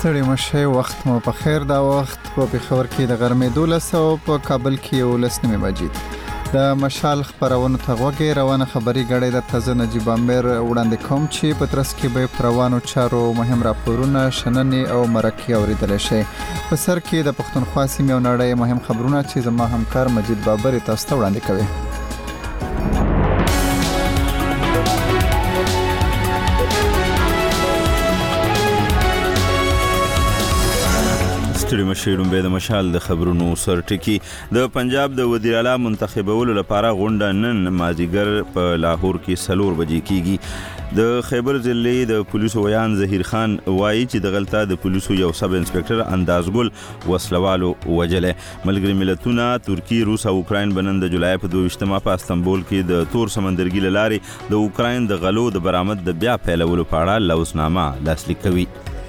ستړي مشه وخت مو په خیر. دا وخت په پېښور کې د غرمې 12 او په کابل کې 11 بجې. د مشال خبرونو ته غوږی روانه خبري غړې د تازه نجیب امیر وړاندې کوم چې په ترڅ کې به روانو چارو مهم راپورونه شننې او مرکې اوریدل شي. په سر کې د پښتونخوا سیمې او نړۍ مهم خبرونه چې زما همکار مجید بابر تاسو ته وړاندې کوي. ستړي مشیرون به د مشال د خبرونو سرټکی. د پنجاب د وزیر اعلی منتخبولو لپاره غونډه نن مازیګر په لاهور کې 4 بجې کیږي. د خیبر ضلع د پولیسو ویان ظهیر خان وایي چې د غلطه د پولیسو یو سب انسپکټر اندازګل وسلوالو وجله. ملګری ملتونه ترکی، روس او اوکراین بنن د جولای په 22 په استنبول کې د تور سمندرګي لارې د اوکراین د غلو د برآمد د بیا پیلولو په اړه لوسنامه لاسلیک کوي.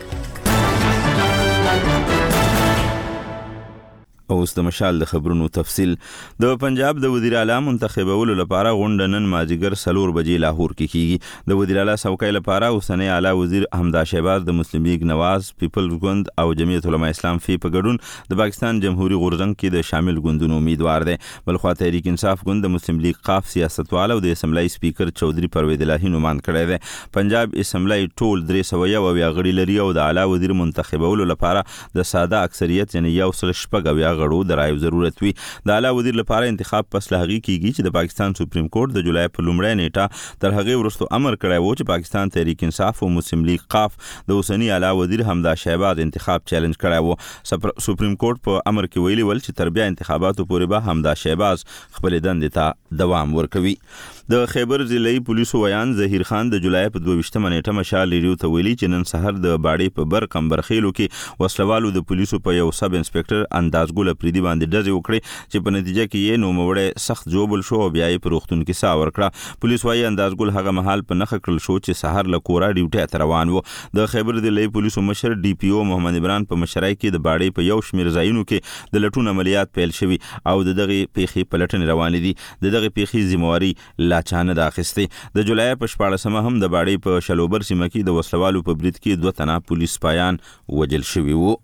اوس د مشال د خبرونو تفصیل. د پنجاب د وزیر اعلی منتخبولو لپاره غونډه نن مازیګر 4 بجې لاهور کې کیږي. د وزیر اعلی څوکۍ لپاره اوسنی اعلی وزیر حمدا شهباز د مسلم لیگ نواز، پیپلز ګوند او جمعیت علماء اسلام فی په ګډون د پاکستان جمهوریت غورځنګ کې د شامل ګوندونو امیدوار دی. بلخوا تحریک انصاف ګوند د مسلم لیگ قاف سیاستوال او د اسمبلی سپیکر چودھری پروید الهی نومان کړی دی. پنجاب اسمبلی ټول 301 غړي لري او د اعلی وزیر منتخبولو لپاره د ساده اکثریت یعنی 1.8 غړو د رایو ضرورت وي. د اعلی وزیر لپاره انتخاب پس لهغي کیږي چې د پاکستان سپریم کورټ د جولای په لومړۍ نیټه تر هغه وروسته امر کړی و چې پاکستان تحریک انصاف او مسلم لیگ قاف د اوسنی اعلی وزیر حمدا شهباز انتخاب چیلنج کړی و. سپریم کورټ په امر کې ویلي ول چې تر بیا انتخاباتو پورې به حمدا شهباز خپل دندې ته دوام ورکوي. د خیبر ضلعي پولیسو ویان ظهیر خان د جولای په 22 نیټه مشال ریډیو ته ویلي چې نن سحر د باړې په بر کمبرخیلو کې وسلوالو د پولیسو په یو سب انسپکټر اندازګل پریدي باندې ډزې وکړې چې په نتیجه کې یې نوموړی سخت جوبل شو او بیا یې په روغتون کې ساه ورکړه. پولیس وايي اندازګل هغه مهال په نښه کړل شو چې سحر له کوره ډیوټي ته روان و. د خیبر ضلعي پولیسو مشر ډي پی او محمد عمران په مشرۍ کې د باړې په یو شمیر ځایونو کې د لټون عملیات پیل شوي او د دغه پیښې پلټنې روانې دي. د دغه پیښې ذمہواری لا چانه د اخیستې. د جولای په 14 هم د باړې په شلوبر سیمه کې د وسلوالو په برید کې 2 تنه پولیس سپایان وجل شوي وو.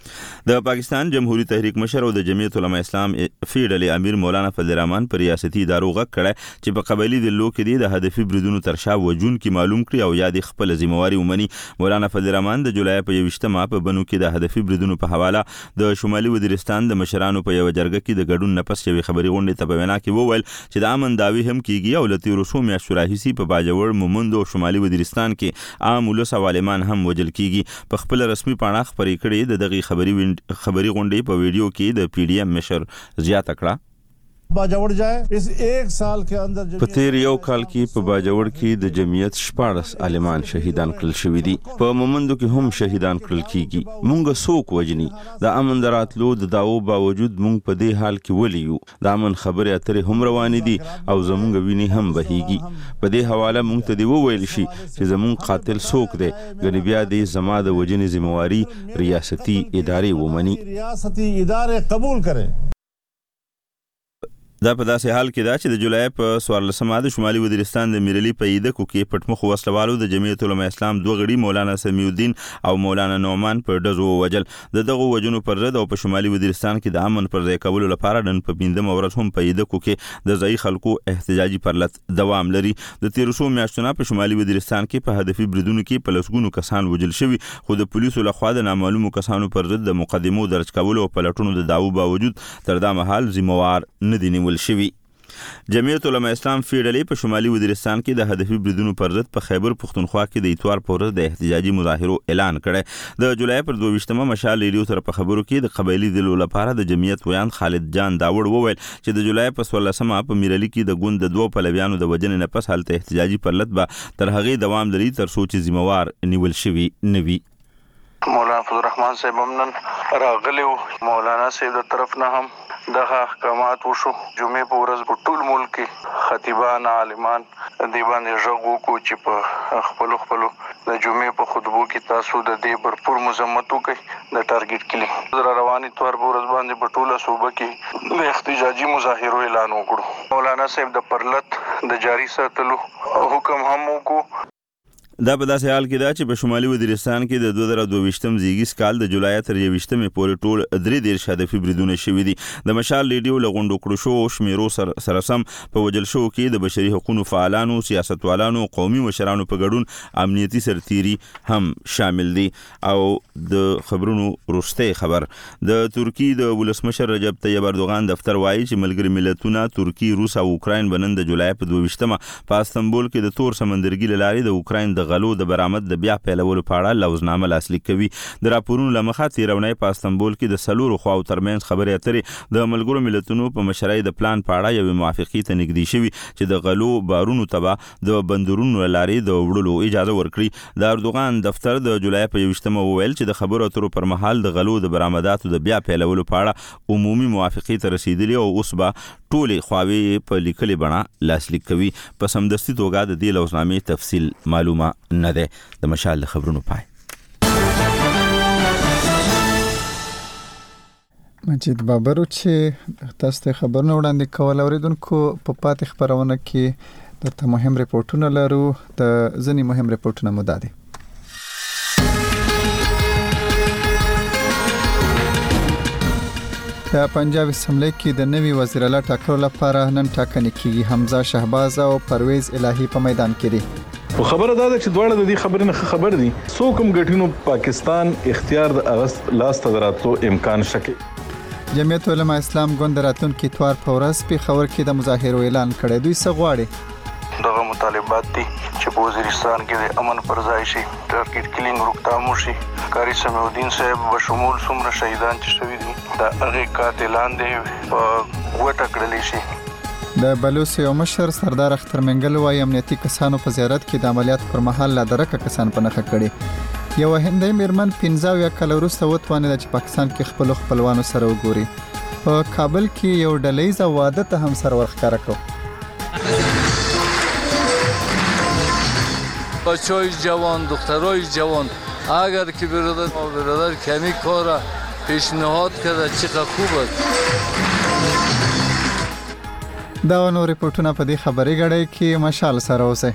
د پاکستان جمهوریت تحریک مشر او د جمعیت علماء اسلام فی ډلې امیر مولانا فضل الرحمن پر ریاستي ادارو غږ کړی چې په قبایلی ډلو کې د هدفي بریدونو تر شا وجون کې معلوم کړي او یا د خپل ذمہواری ومني. مولانا فضل الرحمن د جولای په 21 په بنو کې د هدفي بریدونو په حواله د شمالي وزیرستان د مشرانو په یو جرګه کې د ګډون نفس یوې خبري غونډې ته په وینا کې وویل چې د امن داوی هم کیږي او لتی رسوم یا شراحسي په باجوړ مومند او شمالي وزیرستان کې عام ولس عالمان هم وجل کیږي. په خپل رسمي پاڼه خبرې کړې د دغه خبري غونډې په ویډیو کې د پی ډی ایم مشر زیاته کړه. باجوړ جائے اس ایک سال کے اندر په تیر یو کال کې په باجوړ کې د جمعیت 14 عالمان شهیدان کړل شوی دي. په مومندو کې هم شهیدان کړل کیږي. مونږ څوک وجني د امن دراتلو د داو باوجود مونږ په دې حال کې ولیو. د امن خبرې اترې هم روانې دي او زمونږ ویني هم بهيږي. په دې حواله مونږ ته دی وویل شي چې زمونږ قاتل څوک دی. غنی بیا دې زما د وجنې ذمہواری ریاستي ادارې ومني. ریاستي ادارې قبول کړي. دا په داسې حال کې دا چې د جولای په 14 د شمالي وزیرستان د میرلی په ایدکو کې پټمخ وسلوالو د جمعیت علماء اسلام 2 غړي مولانا سمیع الدین او مولانا نعمان په ډزو وجل. د دغه وجنو پر ضد او په شمالي وزیرستان کې د امن پر ځای کولو لپاره نن په 15 ورځ هم په ایدکو کې د ځای خلکو احتجاجي پرلط دوام لري. د 1300 میاشتونو په شمالي وزیرستان کې په هدفي بریدونو کې په لسګونو کسان وجل شوي خو د پولیسو لخوا د نامعلومو کسانو پر ضد د مقدمو درج کولو او پلټونو د داو باوجود تر دا مهال ذمہوار نه دي نیول شوي. جمعیت علماء اسلام فی ډلې په شمالي وزیرستان کې د هدفي بریدونو پر ضد په خیبر پښتونخوا کې د اتوار په ورځ د احتجاجي مظاهرو اعلان کړی. د جولای پر 22 مشال ریډیو سره په خبرو کې د قبایلی ډلو لپاره د جمعیت ویان خالد جان داوړ وویل چې د جولای په 16 په میرلی کې د ګوند د 2 پلویانو د وجنې نه پس حالت احتجاجي پرلط به تر هغه دوام لري تر څو چې ذمہوار نیول شوی نوي. مولانا فضل الرحمن صاحب نن راغلی مولانا صاحب د طرف نه هم دغه احکامات وشو. جمعې په ورځ په ټول ملک کې خطیبان عالمان دی باندې ژغ وکړو چې په خپل د جمعې په خطبو کې تاسو د دې برپور مذمت وکړئ. د ټارګټ کلی رواني تور په ورځ باندې په ټوله صوبه کې د احتجاجي مظاهرو اعلان وکړو. مولانا صاحب د پرلط د جاری ساتلو حکم هم وکړو. دا په داسې حال کې دا چې په شمالي وزیرستان کې د 2022م زیږیز کال د جولای تر 21مې پورې ټول 3 هدفي بریدونه شوي دي. د مشال ریډیو له غونډو کړو شو شمیرو سره سم په وجل شو کې د بشري حقوقو فعالانو، سیاستوالانو، قومي مشرانو په ګډون امنیتي سرتیري هم شامل دي. او د خبرونو وروستی خبر د ترکی د ولسمشر رجب طیب اردوغان دفتر وایي چې ملګري ملتونه ترکی، روس او اوکراین بنن د جولای په 22مه په استنبول کې د تور سمندرګي له لارې د اوکراین د غلو د برآمد د بیا پیلولو په اړه لوزنامه لاسلیک کوي. د راپورونو له مخه تیرونی په استنبول کې د سلورو خواو ترمنځ خبرې اترې د ملګرو ملتونو په مشرۍ د پلان په اړه یوې موافقې ته نږدې شوي چې د غلو بارونو ته د بندرونو له لارې د وړلو اجازه ورکړي. د اردوغان دفتر د جولای په 21مه وویل چې د خبرو اترو پر مهال د غلو د برآمداتو د بیا پیلولو په اړه عمومي موافقې ته رسیدلي او اوس به ټولې خواوې په لیکلې بڼه لاسلیک کوي. په سمدستي توګه د دې لوزنامې تفصیل معلومه نه ده. د مشال خبرونو پای. مجید بابرو چې تاسو ته خبرونه وړاندې کول اوریدونکو په پاتې خبرونه کې د مهم ریپورتونه لرو. د ځینې مهم ریپورتونه مو دادي. د پنجاب اسمبلی کې د نوي وزیر اعلی ټاکلو لپاره نن ټاکنې کیږي. حمزه شهباز او پرویز الهی په میدان کې دي. خو خبره دا ده چې دواړه د دې خبرې نه خبر دي. څوک هم ګټینو پاکستان اختیار د اغست لاس ته دراتلو امکان شکی. جمعیت علماء اسلام ګوند راتلونکي اتوار په ورځ په خبر کې د مظاهرو اعلان کړی. دوی څه غواړي؟ دغه مطالبات دي چې په وزیرستان کې د امن پر ځای شي، ټارګټ کلینګ روکتام وشي. قاری سمیع الدین صاحب بشمول څومره شهیدان چې شوي دي د هغې قاتلان دي په ګوته کړلی شي. د بلوڅ یو مشر سردار اختر منګل وايي امنیتي کسانو په زیارت کې د عملیات پر مهال لا درکه کسان په نښه کړي. یو هندۍ میرمن 15 کال وروسته وتوانېده چې پاکستان کې خپلوانو سره وګوري. په کابل کې یو ډلهییز واده ته هم سر ورښکاره کړ. بچه‌های جوان، دخترای جوان، اگر که برادر کمی کار پیشنهاد کرده چقدر خوب است. دا نو ریپورتونه په دې خبري غړې کې مشال سره اوسه.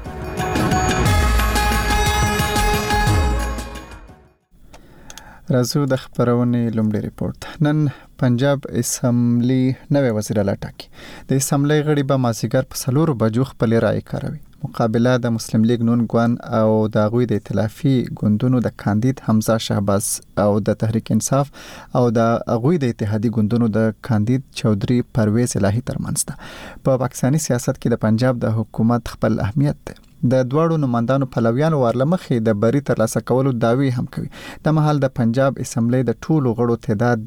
راځو د خبرونې لومړی ریپورت. نن پنجاب اسمبلی نوې وزیر اعلی ټاکي. د اسمبلی غړي به مازیګر په 4 بجو خپل رائے کاروي. مقابله د مسلم لیگ نون ګوند او د غوی د ائتلافي ګوندونو د کاندید حمزه شهباز او د تحریک انصاف او د غوی د اتحادی ګوندونو د کاندید چودري پرویز الهی ترمنځ ده. په پاکستاني سیاست کې د پنجاب د حکومت خپل اهمیت ده. د دوړو نمائندانو پلویان ورلمخې د بری ترلاسه کولو داوی هم کوي. د مهال د پنجاب اسمبلی د ټولو غړو تعداد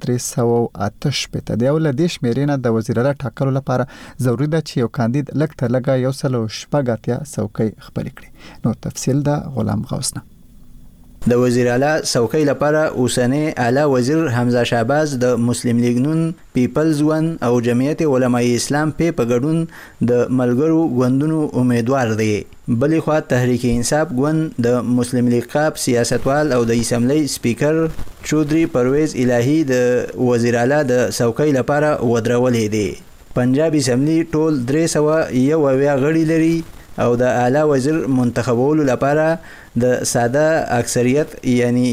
308 پته دی او له دې شمیرې نه د وزیر اعلی ټاکلو لپاره ضروری ده چې یو کاندید لږ تر لږه 180 څوکۍ خپل کړي. نو تفصیل د غلام غوث. د وزیر اعلی څوکۍ لپاره اوسنی اعلی وزیر حمزه شهباز د مسلم لیگ نون، پیپلز ون او جمعیت علماء اسلام په ګډون د ملګرو ګوندونو امیدوار دی. بلې خوا تحریک انصاف ګوند د مسلم لیگ قاب سیاستوال او د اسمبلی سپیکر چودري پرویز الهی د وزیر اعلی د څوکۍ لپاره ودرولې دی. پنجاب اسمبلی ټول 301 غړي لري او د اعلی وزیر منتخبولو لپاره د ساده اکثریت یعنی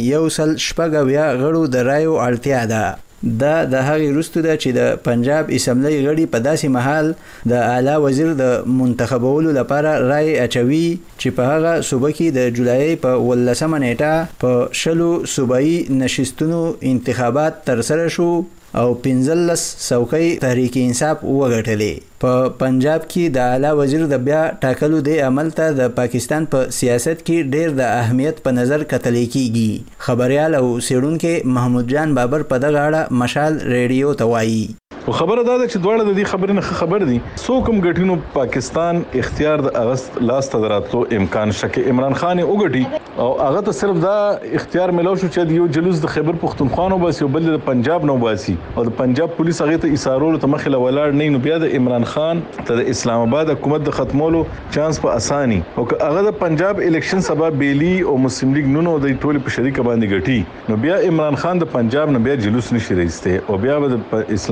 180 غړو د رایو اړتیا ده. دا د هغې وروسته ده چې د پنجاب اسمبلی غړي په داسې مهال د اعلی وزیر د منتخبولو لپاره رای اچوي چې په هغه صوبه کې د جولای په 18 نیټه په 20 صوبایي نشستونو انتخابات ترسره شو او 15 څوکۍ تحریک انصاف وګټلې. په پنجاب کې د اعلی وزیر د بیا ټاکلو د عمل ته د پاکستان په سیاست کې ډېر د اهمیت په نظر کتل کېږي. خبريال او سیړونکو محمود جان بابر په دغه اړه مشال ریډیو ته وایي. خو خبره دا ده چې دواړه د دې خبرې نه خبر دي. څوک هم ګټینو پاکستان اختیار د اغست لاس ته دراتلو امکان شکی. عمران خان وګټي او هغه ته صرف دا اختیار ملو شو چې یو جلوس د خیبر پختونخوا نو بس یو بل د پنجاب نو باسي او د پنجاب پولیس هغه ته ایثارولو ته مخله ولاړ نه. نو بیا د عمران خان ته د اسلام آباد حکومت د ختمولو چانس په اساني او هغه د پنجاب الیکشن سبا بیلی او مسلم لیگ نونو د ټولي په شریک باندې ګټي. نو بیا عمران خان د پنجاب نه بیا جلوس نشي راځته او بیا د اسلام آباد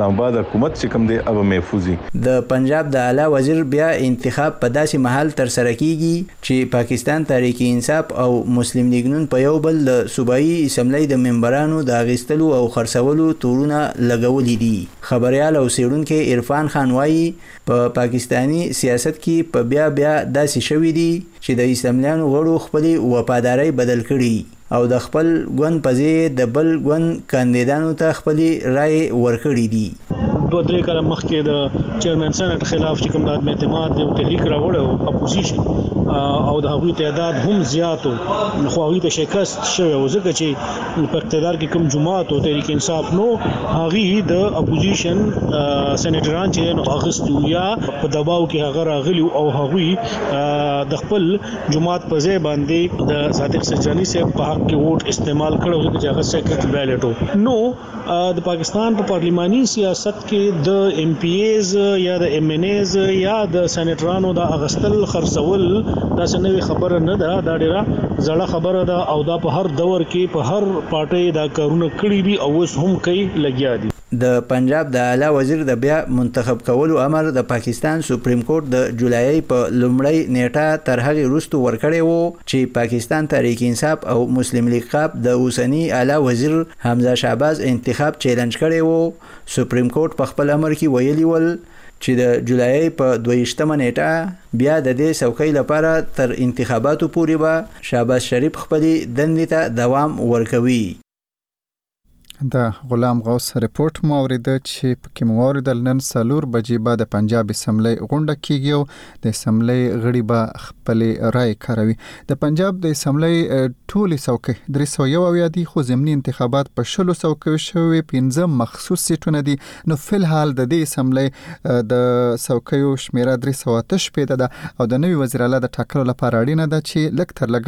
حکومت چې کوم دی अब محفوظي. د پنجاب د اعلی وزیر بیا انتخاب په داسې محل تر سره کیږي چې پاکستان تحریک انصاف او مسلم لیگ نون په یو بل د صوبایي اسمبلی د ممبرانو د اغیستلو او خرڅولو تورونه لګولې دي. خبريال او سیړونکو عرفان خان وایي په پاکستانی سیاست کې په بیا داسې شوې دي چې د اسمبلیانو غړو خپل وفاداری بدل کړي او د خپل ګوند په ځای د بل ګوند کاندیدانو ته خپل رائے ورکړي دي. 2-3 کاله مخکې د چیرمن سنټ خلاف چې کوم د اعتماد د تحریک راوړو اپوزیشن او د هغوی تعداد هم زیاتو خو هغوی ته شکست شوی او ځکه چې په اقتدار کې کوم جماعت او تحریک انصاف نو هغوی د اپوزیشن سېنیټران چې نو اخستو یا په دباو کې هغه راغلی او هغوی د خپل جماعت په ځای باندې د صادق سجانی صاحب په حق کې ووټ استعمال کړو ځکه چې هغه سیکرټ بیلټ نو د پاکستان په پارلیماني سیاست کې د ایم پی ایز یا د ایم ان ایز یا د سېنیټرانو د اغستل خرڅول دا څنګه خبره نه ده دا ډیره زړه خبره ده او دا په هر دور کې په هر پارټي دا کارونه کړی دي او اوس هم کوي لګیا دي. د پنجاب د اعلی وزیر د بیا منتخب کولو امر د پاکستان سپریم کورټ د جولای په لومړۍ نیټه تر هغه وروسته ورکړی وو چې پاکستان تحریک انصاف او مسلم لیگ قاب د اوسنی اعلی وزیر حمزه شهباز انتخاب چیلنج کړی وو. سپریم کورټ په خپل امر کې ویلي ول چې د جولای په 22 نیټه بیا د دې څوکۍ لپاره تر انتخاباتو پورې به شهباز شریف خپل دندې ته دوام ورکوي. د غلام غوث رپورت مو اوریده چې پکې مو اوریدل نن 4 بجې بعد د پنجاب اسمبلی غونډه کیږي او د اسمبلی غړي به خپل رائے کاروي. د پنجاب د اسمبلی ټولې څوکۍ 301 دي خو ضمني انتخابات په 16 څوکۍ شوي 15 مخصوص سیټونه دي. نو فل حال د دې اسمبلی د څوکیو شمیره 308 ده او د نوي وزیر اعلی د ټاکلو لپاره اړینه ده چې لږ تر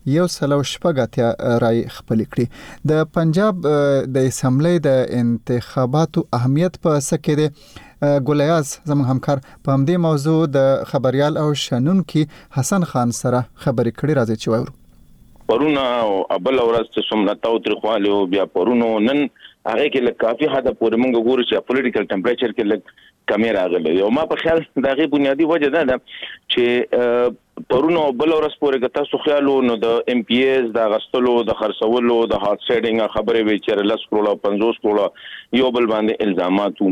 لږه 180 رائے خپل کړي. د پنجاب د اسمبلی د انتخاباتو اهمیت په سکه ده ګولیاز زموږ همکار په همدې موضوع د خبريال او شنونکي حسن خان سره خبرې کړې راځي چې وایو. پرونه او بل ورځ ته سمنتاو ترخواله بیا پرونه نن هغه کې لکه کافي حدا پورې مونږ ګورو چې پولیټیکل ټمپریچر کې لکه کمی راغلی یو ما په خیال دغه بنیادی وجه ده چې پرونه بل ورځ پورې که تاسو خیالو نو د ایم پی ایز د غستلو د خرڅولو د هات سیټینګ خبرې وی چې 10 کروڑه 50 کروڑه یو بل باندې الزاماتو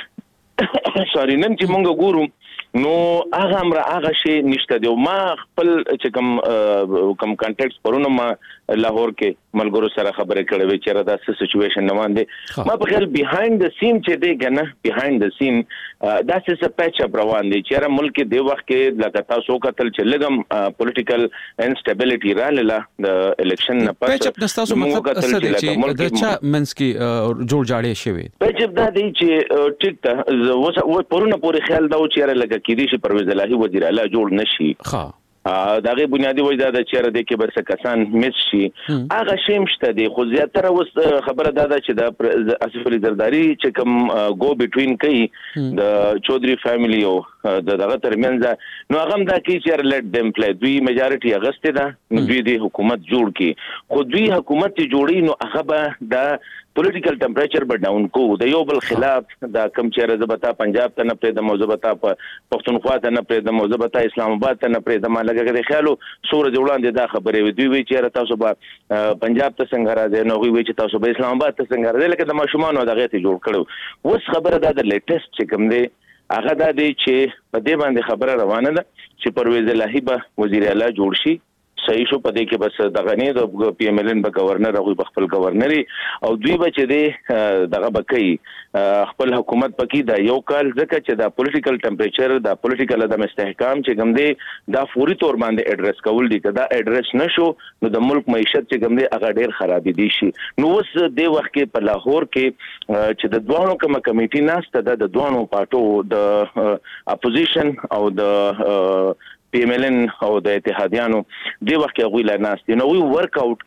سوري نن چې مونږ ګورو نو هغه امر هغه شی نشته دی. ما خپل چې کم کانټیکټس پرونه ما لاهور کې ملګرو سره خبرې کړې وې چې دا څه سچويشن نه باندې ما په خیال بیهایند د سین چې دی کنه بیهایند د سین دا څه پیچ اپ روان دي چې ملک دی وخت کې لکه تاسو کتل چې لګم پولیټیکل انسټابیلیټی رااله د الیکشن نه پس پیچ اپ نستاسو مطلب څه دی چې د چا منس کې جوړ جاړې شوی پیچ اپ دا دی چې ټیک ته و پرونه پورې خیال دا و چې لکه کې دي چې پرویز الهی وزیر اعلی جوړ نشي. دغه بنیادی وجه دا چې د کې بس کسان مس شي هغه شیمشته دي خو زیاتره وس خبره دا چې د اسف علي زرداری چې کوم گو بټوین کوي د چودري فیملی او دغه ترمنځ نو هغه دا کې چې لیټ دیم پلی دوی میجارټي اغسته ده نو دوی د حکومت جوړ کی خو دوی حکومت جوړي نو هغه به د پولیټیکل ټمپریچر به ډاون کو د یو بل خلاف دا کم چې رضبتا پنجاب ته نه پرې د موضوعتا پښتونخوا ته نه پرې د موضوعتا اسلام آباد ته نه پرې د مالګه خیالو سور جوړاندې دا خبرې وي دوی وی چې تاسو به پنجاب ته څنګه راځي نو وی چې تاسو به اسلام آباد ته څنګه راځي لکه د ماشومان دغه ته جوړ کړو. اوس خبره دا د لیټیسټ چې کوم دی هغه دا دی چې په دې باندې خبره روانه ده چې پرویز الهی به وزیر اعلی جوړ شي صحیح شو پدې کې بس دغه نه د پی ایم ایل ان به گورنر او خپل گورنري او دوی بچ دي دغه بکې خپل حکومت پکې دا یو کال ځکه چې دا پولیټیکل ټمپریچر دا پولیټیکل د استحکام چې کوم دی دا فوري تور باندې اډریس کول دي کدا اډریس نشو نو د ملک معیشت چې کوم دی هغه ډیر خرابې دي شي. نو اوس د وخت کې په لاهور کې چې د دوانو کوم کمیټي ناشته د دوانو پارټو د اپوزیشن او د پی ایم ایل ان او د اتحادیانو د وخت کې غوښله ناس دي نو وی ورک اوټ کوي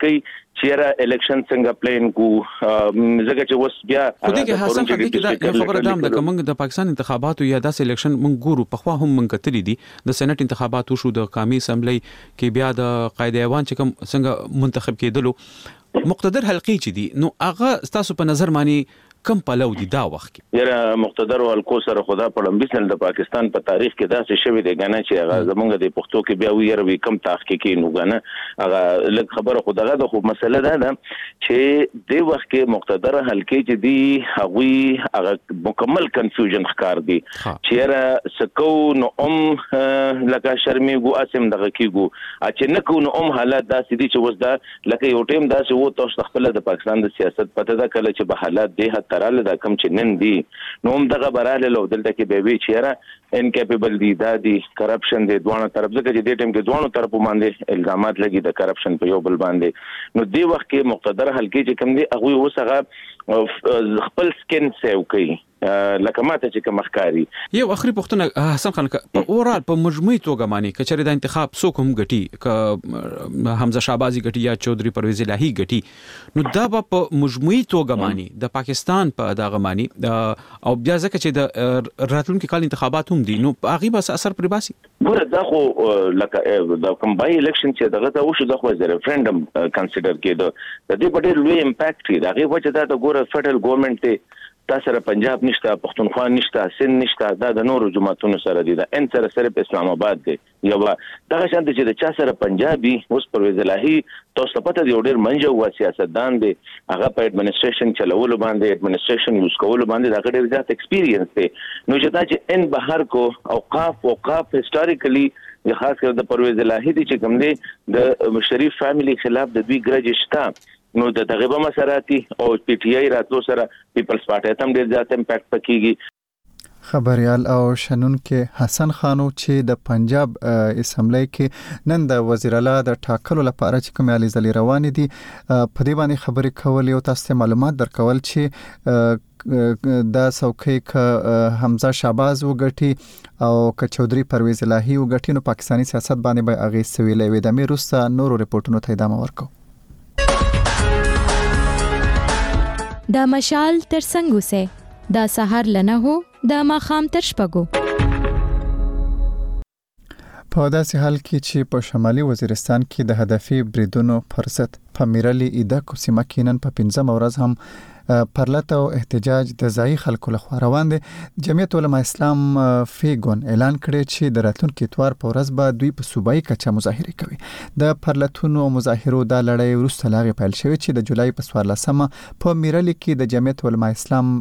چیرې الیکشن څنګه پلان کو زګه چې وس بیا خو دې کې حسن خدي کې دا خبره دام د کومنګ د پاکستان انتخاباتو یا داس الیکشن مونږ ګورو په خوا هم مونږ کتلی دي د سېنات انتخاباتو شو د قومي اسمبلی کې بیا د قائد ایوان چې کوم څنګه منتخب کېدلو مقتدر حلقي چې دي نو هغه تاسو په نظر مانی کم پلو دي دا وخت کې یاره مقتدر والکو سره خدا په لمبي سن د پاکستان په تاریخ کې داسې شوی دی غنه چې هغه زمونږ د پښتو کې بیا ویره وی کم تحقیقي نو غنه هغه لږ خبره خدغه د خو مسله ده چې د وخت کې مقتدر حلقې چې دی هغه مکمل کنفیوژن ښکار دي چې یاره سکو نو لکه شرمېږو اسم دغه کېږو چې نه کو نو حالات داسې دي چې وس دا لکه یو ټیم داسې وو تاسو خپل د پاکستان د سیاست پته ده کله چې به حالات دی تراله دا کم چې نن دي نو هم دغه براله لو دلته کې به وی چیرې انکیپیبل دي دا دي کرپشن دي دوه طرف ځکه چې د ټیم کې دوه طرف باندې الزامات لګي د کرپشن په یو بل باندې نو دی وخت کې مقتدر حلقې چې کم دي هغه وسغه خپل سکن سیو کوي لکه ماته چې کوم ښکاری یو اخري پښتنه حسن خان په اورال په مجموعي توګه معنی کچره د انتخاب څوک هم غټي ک حمزه شهبازي غټي یا چودري پرویز الهي غټي نو دا په مجموعي توګه معنی د پاکستان په دغه معنی او بیا ځکه چې د راتلونکو کال انتخابات هم دي نو هغه به اثر پر باسي ګوره دا خو لکه دا کوم بای الیکشن چې دغه ته وشو د خو ریفرندم کنسیډر کېدو د دې په ډېر لوی امپیکټ دی هغه وجه دا د ګوره فدرل ګورنمنت تاسو پنجاب نشته پښتونخوا نشته سند نشته دا د نورو جماعتونو سره دي دا ان سره په اسلام آباد دی یو دا شانت چې د چا سره پنجابي اوس پرویز الهي تاسو پته دی ډېر منځو وا سیاستدان دی هغه په اډمنستریشن چلولو باندې اډمنستریشن یوز کولو باندې دا ډېر زیات ایکسپیرینس دی نو چې دا چې ان بهر کو اوقاف هیستوریکلی خاص کر د پرویز الهي دي چې کوم دی د شریف فیملی خلاف د دوی ګرج شته نو د تغیبه مساراتي او پی ټی آی راتلو سره پیپلز پارټي ته ډېر زیات امپیکټ پکېږي خبريال او شنن کې حسن خانو چې د پنجاب اسمبلی کې نن د وزیر اعلی د ټاکلو لپاره چې کوم علي زلی روان دي په دې باندې خبرې کول او تاسو معلومات درکول چې دا څوکۍ ک حمزه شهباز وګټي او ک چودري پرویز الهي وګټي نو پاکستاني سیاست باندې به اغه سویلې وې د میروسا نورو ریپورتونو ته ادامه ورکو دا مشال تر څنګه سه دا سحر لنه هو دا ماخام تر شپګو په داسې حال کې چې په شمالي وزیرستان کې د هدفي بریدونو فرصت په میرالي ایده کو سیمه کې نن په 15 ورځ هم پرلط او احتجاج د ځای خلکو لخوا روان دي جمعیت علماء اسلام فیګون اعلان کړی چې د راتلونکي اتوار په ورځ به دوی په صوبایي کچه مظاهره کوي د پرلطونو مظاهرو د لړۍ وروسته لاغې پیل شوې چې د جولای په 14مه په میرالي کې د جمعیت علماء اسلام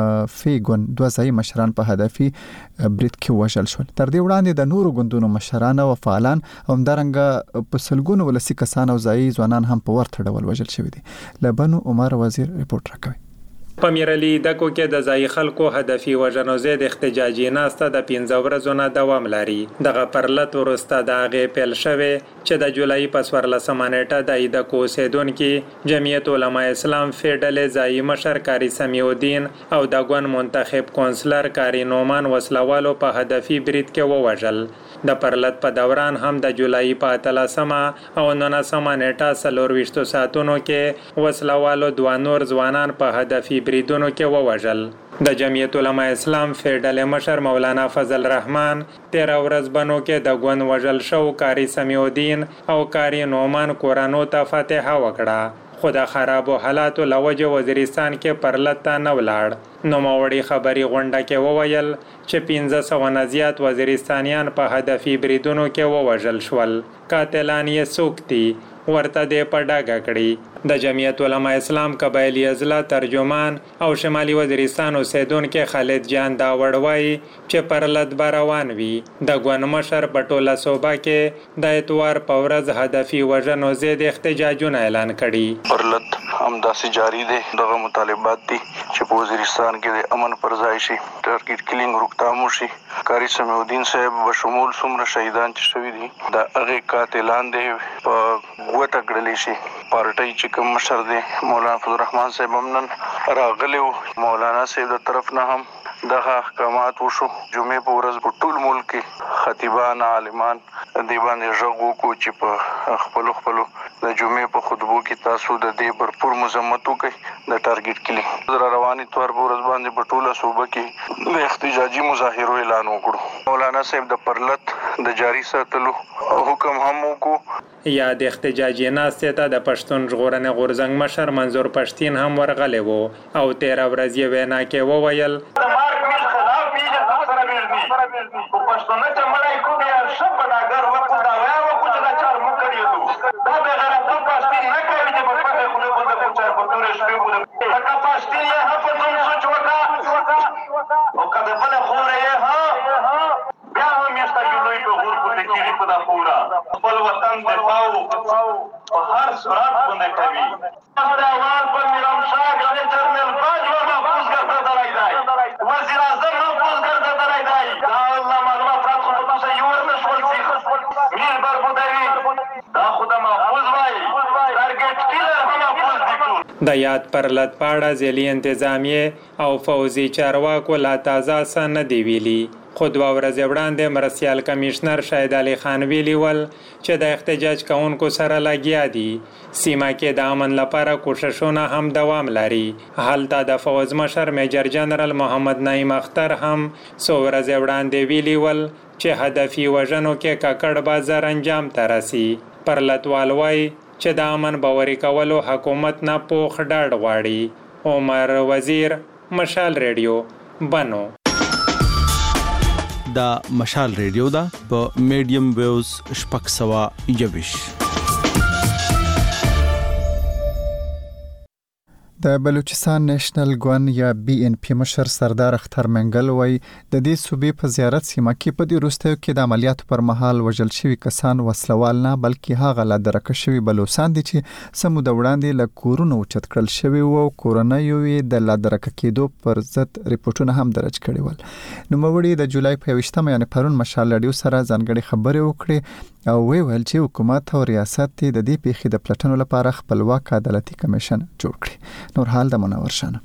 فیګون دوه ځای مشران په هدفي برید کې وژل شول تر دې وړاندې د نورو ګوندونو مشران او فعالان همدارنګه په سلګونو ولسی کسان او ځای ځوانان هم په ورته ډول وژل شوی دي لبنو عمر وزیر ریپورت راکوي په میرالي دکو کې د ځای خلکو هدفي وژنو ضد احتجاجي ناسته د 15 ورځو نه دوام لري دغه پرلط ورسته د هغې پیل شوی چې د جولای په 14مه نیټه د ایدکو اوسیدونکي جمعیت علماء اسلام فیډل ځای مشر کاری سمیع الدین او د ګوند منتخب کونسلر کاری نومان وسلوالو په هدفي برید کې ووژل د پرلط په دوران هم د جولای په 13مه او 19مه نیټه 24 ساعتونو کې وسلوالو دوه نور ځوانان په هدفي بریدونو کې ووژل د جمعیت علماء اسلام فیډل مشر مولانا فضل رحمان 13 ورځ بنو کې د ګوند وژل شو کاری سمیع الدین او کاری نومان کورانو ته فتح وکړه خو د خرابو حالاتو لوجه وزیرستان کې پرلط ته نه ولاړ نو موړي خبري غونډه کې وویل چې 1500 نه زیات وزیرستانیان په هدفي بریدونو کې ووژل شول قاتلان یې څوک دي ورته د پډاګه کړي د جمعیت علماء اسلام قبایلی اضلاع ترجمان او شمالي وزیرستان اوسیدونکو خالد جان دا وړوي چې پرلط روان وي د ګوند مشر په ټوله صوبه کې د اتوار په ورځ هدفي وژنو ضد احتجاجونه اعلان کړي پرلط همداسې جاری دي دغه مطالبات دي چې په وزیرستان کې د امن پر ځای شي ټارګټ کلینګ روکتامو شي کاری سمیع الدین صاحب بشمول څومره شهیدان چې شوي دي د هغه قاتلان دي په وټه کړلی شي پارټي چې کوم مشر دی مولانا فضل الرحمن صاحب هم نن راغلی مولانا صاحب د طرف نه هم دغه احکامات وشو جمعې په ورځ په ټول ملک کې خطیبان عالمان دی باندې ژغو کو چې په خپل د جمعې په خطبو کې تاسو د دې برپور مذمت وکړئ د ټارګټ کلی در رواني تور ورځ باندې په ټوله صوبه کې د احتجاجي مظاهرو اعلان وکړو مولانا صاحب د پرلت د جاری ساتلو حکم هم وکړو یا د احتجاجي ناستې ته د پښتون ژغورنې غورځنګ مشر منظور پښتين هم ورغلی وو او 13 ورځې وینا کې وویل پښتون ته مړای کو بیا شپه دا ګر وکړه دا و کو چې دا چار مو کړیو دا به غره پښتين نه کوي چې په پټه خو نه بده کو چار په تورې شپې بوله دا پښتين یې هغه څون سوچ وکړه او کله بل خوره یې ها بیا هم یې ستاسو لوی په غور کو ته کیږي په دا پورا خپل وطن دفاع په هر صورت باندې کوي دا وال په میرام شاه د جنرال باج و محفوظ ګرځا درای دی وزیر اعظم محفوظ ګرځا درای دی دا الله معلومات رات خو تاسو یو ورته شول سي میر بر بودری دا خدا محفوظ وای ټارګټ کیلر هم محفوظ دي د یاد پرلت پاړه ځلې انتظامیه او فوزي چارواکو لا تازه سن دی ویلي خو 2 ورځې وړاندې مرستیال کمشنر شاهد علي خان ویلي ول چې د احتجاج کوونکو سره لګیا دي سیمه کې د امن لپاره کوششونه هم دوام لري هلته د فوز مشر میجر جنرال محمد نعیم اختر هم 100 ورځې وړاندې ویلي ول چې هدفي وژنو کې ککړ بازار انجام ته رسي پرلتوال وای چې د امن باوري کولو حکومت نه پوخ ډاډ غواړي عمر وزیر مشال ریډیو بنو دا مشال ریډیو دا په میډیم ویوز شپږ سوه یویش د بلوچستان نېشنل ګوند یا بي ان پی مشر سردار اختر منګل وای د دې صوبې په زیارت سیمه کې په دې وروستیو کې د عملیاتو پر مهال وژل شوي کسان وسلوال نه بلکې هغه لا درکه شوي بلوچستان دي چې سمو د وړاندې له کورونو اوچت کړل شوي وو کورنیو یې د لا درکه کېدو پر ضد ریپورتونه هم درج کړي ول نوموړي د جولای په 28 یعنی پرون مشال ریډیو سره ځانګړي خبرې وکړي او ویل چې حکومت او ریاست د دې پیښې د پلټنو لپاره خپلواک عدالتي کمیشن جوړ کړي نور حال د منور شانه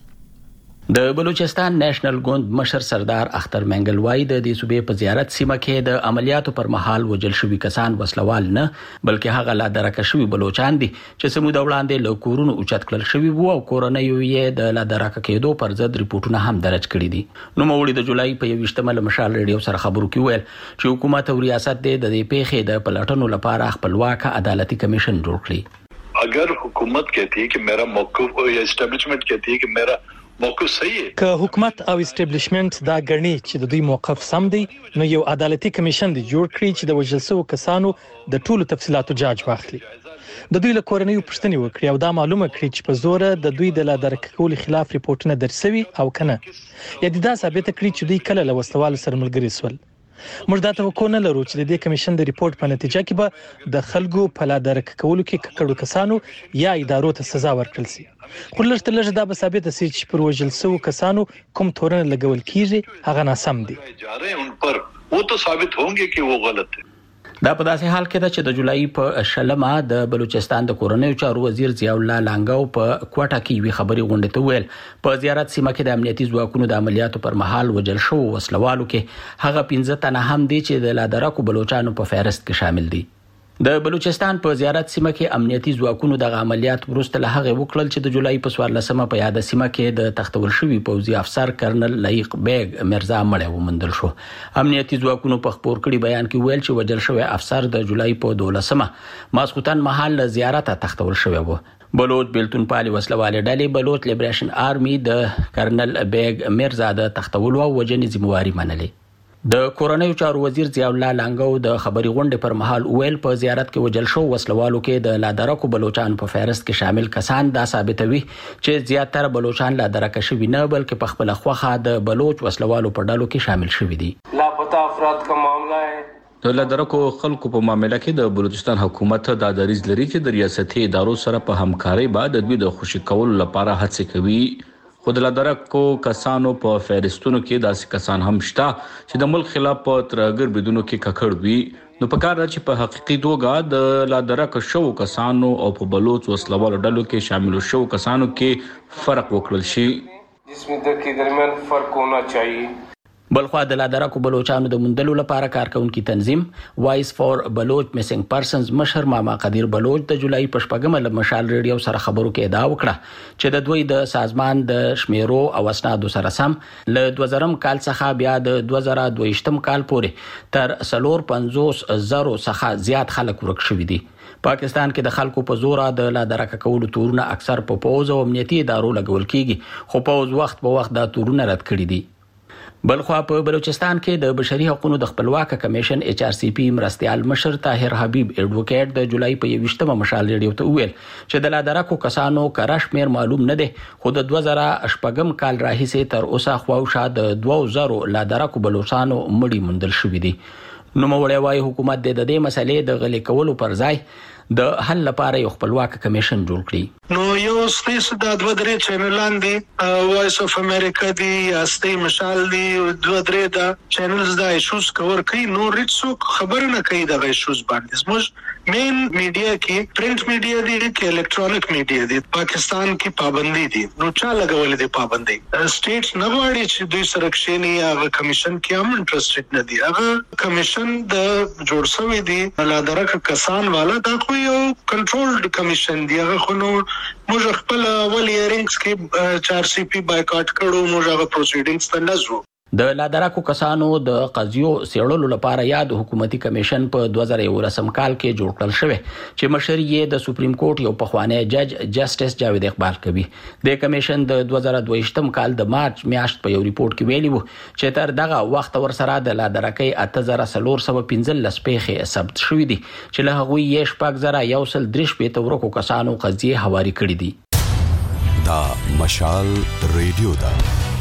د بلوچستان نېشنل ګوند مشر سردار اختر منګل وای د دې صوبې په زیارت سیمه کې د عملیاتو پر مهال وجل شوي کسان وسلوال نه بلکې هغه لا درکه شوي بلوچستان دي چې سمو د وړاندې له کورونو اوچت کړل شوي وو او کورنیو یې د لا درکه کېدو پر ضد ریپورتونه هم درج کړي دي نو موړي د جولای په 28 مشال ریډیو سره خبرو کې ویل چې حکومت او ریاست د دې پیښې د پلټنو لپاره خپلواک عدالتي کمیشن جوړ کړي اگر حکومت کہتی ہے کہ میرا موقف یا اسٹیبلشمنٹ کہتی ہے کہ میرا موقف صحیح ہے که حکومت او اسټابلیشمنت دا ګڼي چې د دوی موقف سم دی نو یو عدالتي کمیشن دی جوړ کړي چې د وژل شوو کسانو د ټولو تفصيلاتو جاج واخلي د دوی له کورنیو پوښتنې وکړي او دا معلومه کړي چې په زور د دوی د لا درک کول خلاف ریپورتونه درسوي او کنه یا دا ثابت کړي چې دوی کله له وسوال سره ملګری سول موږ دا توقع نه لرو چې د دې کمیشن د ریپورت په نتیجه کې به د خلکو په لا درک کولو کې ککړو کسانو یا ادارو ته سزا ورکړل شي خو لږ دا به ثابت شي چې پر وژل شوو کسانو کوم تورن لګول کیږي هغه ناسم دي جا رہے ہیں ان پر وہ تو ثابت ہوں گے کہ وہ غلط ہے دا په داسې حال کې ده چې د جولای په شلمه د بلوچستان د کورنیو چارو وزیر ضیاء الله لانګاو په کوټه کې وی خبري غونډه ته ویل په زیارت سیمه کې د امنیتي ځواکونو د عملیاتو پر مهال وجل شو وسلوالو کې هغه 15 تنه هم دي چې د لادرکو بلوچستانو په فهرست کې شامل دي د بلوچستان په زیارت سیمه کې امنیتي ځواکونو د عملیات وروسته له هغه وکړل چې د جولای په 14مه په یاد سیمه کې د تختول شوی پوځي افسر کرنل لایق بیگ مرزا مړ ومندل شو امنیتي ځواکونو په خبر کړي بیان کې ویل چې وجل شوی افسر د جولای په 12مه ماسختن محل زیارت تختول شوی وو بلوچ بیلتون پالي وسلواله ډلې بلوچ لیبریشن آرمي د کرنل بیگ مرزا د تختول او وجنې ذمہواری منلې د کورنیو چارو وزیر ضیاء الله لانګاو د خبري غونډې پر مهال ویل په زیارت کې وجل شو وسلوالو کې د لادرکو بلوچستان په فهرست کې شامل کسان دا ثابتوي چې زیاتره بلوچستان لادرکه شوی نه بلکې په خپل خوخه د بلوچ وسلوالو په ډلو کې شامل شوی دي لاپتا افراد کا معاملہ ہے د لادرکو خلکو په معاملې کې د بلوچستان حکومت د دریز لري چې د ریاستي ادارو سره په همکاري بعد د دوی د خوشی کولو لپاره هڅه کوي خود لادرکو کسانو په فهرستونو کې داسې کسان هم شته چې د ملک خلاف په ترګر بدونو کې ککړ وي نو په کار چې په حقيقي توګه د لادرک شو کسانو او په بلوچ وسلوالو ډلو کې شامل شو کسانو کې فرق وکړل شي جسم د کې درمیان فرق ہونا چاہیے بلخوا د لادرکو بلوچانو د مندلو لپاره کارکونکو تنظیم وایس فور بلوچ میسنګ پرسنز مشر ماما قدیر بلوچ د جولای په 8 له مشال ریډیو سره خبرو کې ادعا وکړه چې د دوی د سازمان د شمیرو او اسنادو سره سم له 2000 کال څخه بیا د 2022 کال پورې تر 450,000 څخه زیات خلک ورک شوي دي. پاکستان کې د خلکو په زور د لادرکه کولو تورونه اکثر په پوز او امنیتي ادارو لګول کیږي، خو پوز وخت په وخت دا تورونه رد کړي دي. بلخوا په بلوچستان کې د بشري حقوقو د خپلواک کمیشن HRCP مرستيال مشر طاهر حبیب ایڈوکیټ د جولای په 21 مشال ریډیو ته ویل چې د لادرکو کسانو کرشمیر معلوم نه دی، خو د 2008 کال راهیسې تر اوسه خواوشا د 2000 لادرکو بلوچستانو مړي مندل شوې دي. نو موړی وايي حکومت د دې مسلې د غلي کولو پر ځای د حل لپاره یو خپلواک کمیشن جوړ کړي. نو یو سپیس د 2-3 چینلان دي، وایس اف امریکا دي، استی مشال دي، 2-3 دا چینلز دا ایشوز کور کوي. نو ریټسو خبر نه کوي د ایشوز باندې. زموږ مین میډیا کې پرنٹ میډیا دي کې الکترونیک میډیا دي. پاکستان کې پابندي دي، نو چا لګولې دي پابندي؟ سټیټ نه غواړي چې دوی سره کښینی هغه کمیشن کې هم انټرېسټډ نه دي. هغه کمیشن د جوړ شوی دی لادرکه کسان والا دا خو یو کنټرولډ کمیشن دی. هغه خو نو موږ خپل اول ایرینګز کې 4CP بایکاټ کړو، موږ هغه پروسیډینګز ته نه ځو. د لادرکو کسانو د قضیو سیړلو لپاره یاد حکومتي کمیشن په 2013 کال کې جوړ کړل شوی چې مشر یې د سپریم کورټ یو پخوانی جج جسټس جاوید اقبال کوي. د کمیشن د 2022 کال د مارچ میاشت په یو ریپورت کې ویلي وو چې تر دغه وخت ورسره د لادرکۍ 8415 پیښې ثبت شوې دي چې له هغوی یې 6113 ورکو کسانو قضیې هواري کړې دي. دا مشال ریډیو دا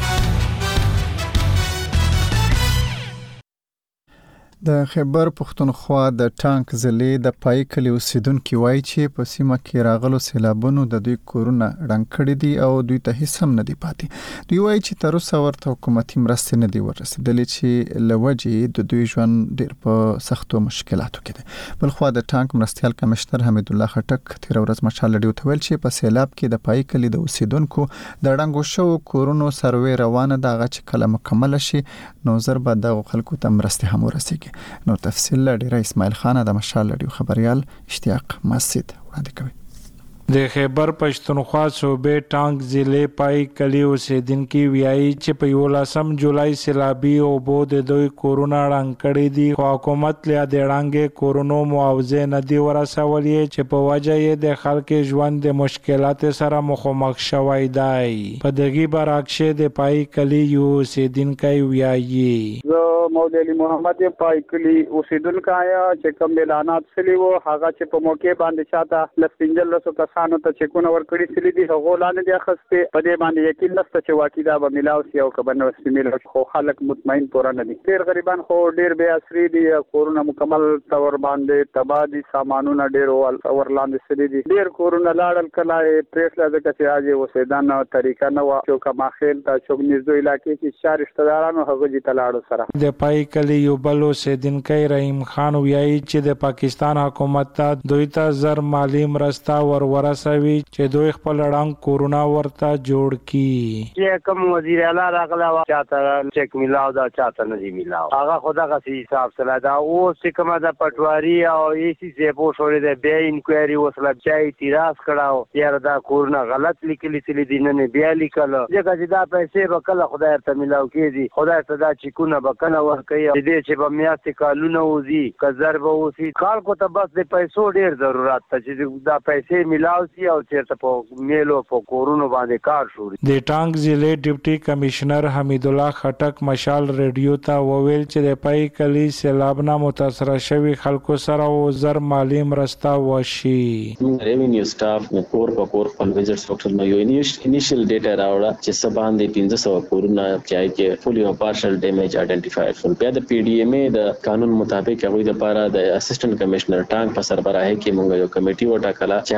د خیبر پښتونخوا د ټانک ضلع د پای کلی اوسیدونکو وایي چې په سیمه کې راغلو سیلابونو د دوی کورونه ړنګ کړي دي او دوی ته هیڅ هم نه دی پاتې. دوی وایي چې تر اوسه ورته حکومتي مرستې نه دي ورسېدلې چې له وجې د دوی ژوند ډېر په سختو مشکلاتو کې دی. بلخوا د ټانک مرستيال کمشنر حمید الله خټک تیر ورځ مشال ریډیو ته ویل چې په سیلاب کې د پای کلی د اوسیدونکو د ړنګو شوو کورونو سروې روانه ده، هغه چې کله مکمل شي نو زر به دغه خلکو ته مرستې هم ورسیږي. نو تفصیل ډیره اسماعیل خان د مشال ریډیو خبريال اشتیاق مسجد وړاندې کوي. د خیبر پښتونخوا صوبې ټانک ضلع پای کلی اوسیدونکو ویایي چې په 18 جولای سیلابي اوبو د دوی کورونه ړنګ کړي دي، خو حکومت له دې ړنګ کورونو معاوضه نه دی ورسولې چې په وجه یې د خلکو ژوند د مشکلات سره مخامخ شوی دی. په دغه برعکس د پای کلی اوسیدونکو ویایي مولوی علی محمد پای کلی اوسیدونکو آیا چې کوم اعلانات سلی وو هغه چې په موقع باندې چاته لسپینجل رسو کسانو ته چکونه ورکړي سلی دي، هغه لاندې د اخسته په دې باندې یقین نشته چې واقعا به ملاو سی او کبن وسمیل خو خلک مطمئن پوره نه دي. ډیر غریبان خو ډیر بے اثری دي، کورونه مکمل تور باندې تبادي سامانونه ډیر ور لاندې سلی دي. ډیر کورونه لاړل کله پریسله د کسي اجي وسیدان طریقه نه وا چې کما خیل ته چوک نږدې علاقې کې شهر رشتہدارانو هغه دي تلاړو سره. د پای کلی یو بل اوسیدونکو رحیم خان ویایي چې د پاکستان حکومت ته دوی ته زر مالی مرسته ورسوي چې دوی خپل ړنګ کورونه ورته جوړ کړي. چې کوم وزیر اعلی راغله چاته چک میلاو دا چاته نه دی میلاو، هغه خدای غسی حساب سره دا او چې کومه د پټواری او ایسی زیبو شوړې د بیا انکوایري وسله چای اعتراض کړهو یاره دا کورونه غلط لیکلي تل دي نه بیا لیکل چې دا پیسې به کله خدای ته میلاو کېږي، خدای ته دا چکونه به کله ورکوي دې چې به میاشتې کالونه وځي که ضربه وسي. خلکو ته بس د پیسو ډیر ضرورت ته چې دا پیسې میلاو سي او چېرته په میلو په کورونو باندې کار شوري. د ټانک ضلع ډیپټي کمشنر حمید الله خټک مشال ریډیو ته وویل چې د پای کلی سیلاب نه متاثر شوی خلکو سره زر مالی مرسته وشي. ریوینیو سټاف نو کور په کور خپل وزټس وکړل، نو یو انیشل ډیټا راوړه چې سبان د 1500 کورونه چې فولي او پارشل ډیمیج آئیډنټیفاید شول. بیا د پی ډی ایم ای د قانون مطابق هغه د لپاره د اسسټنټ کمشنر ټانک په سربراهي کې موږ یو کمیټي وټاکله چې هغه د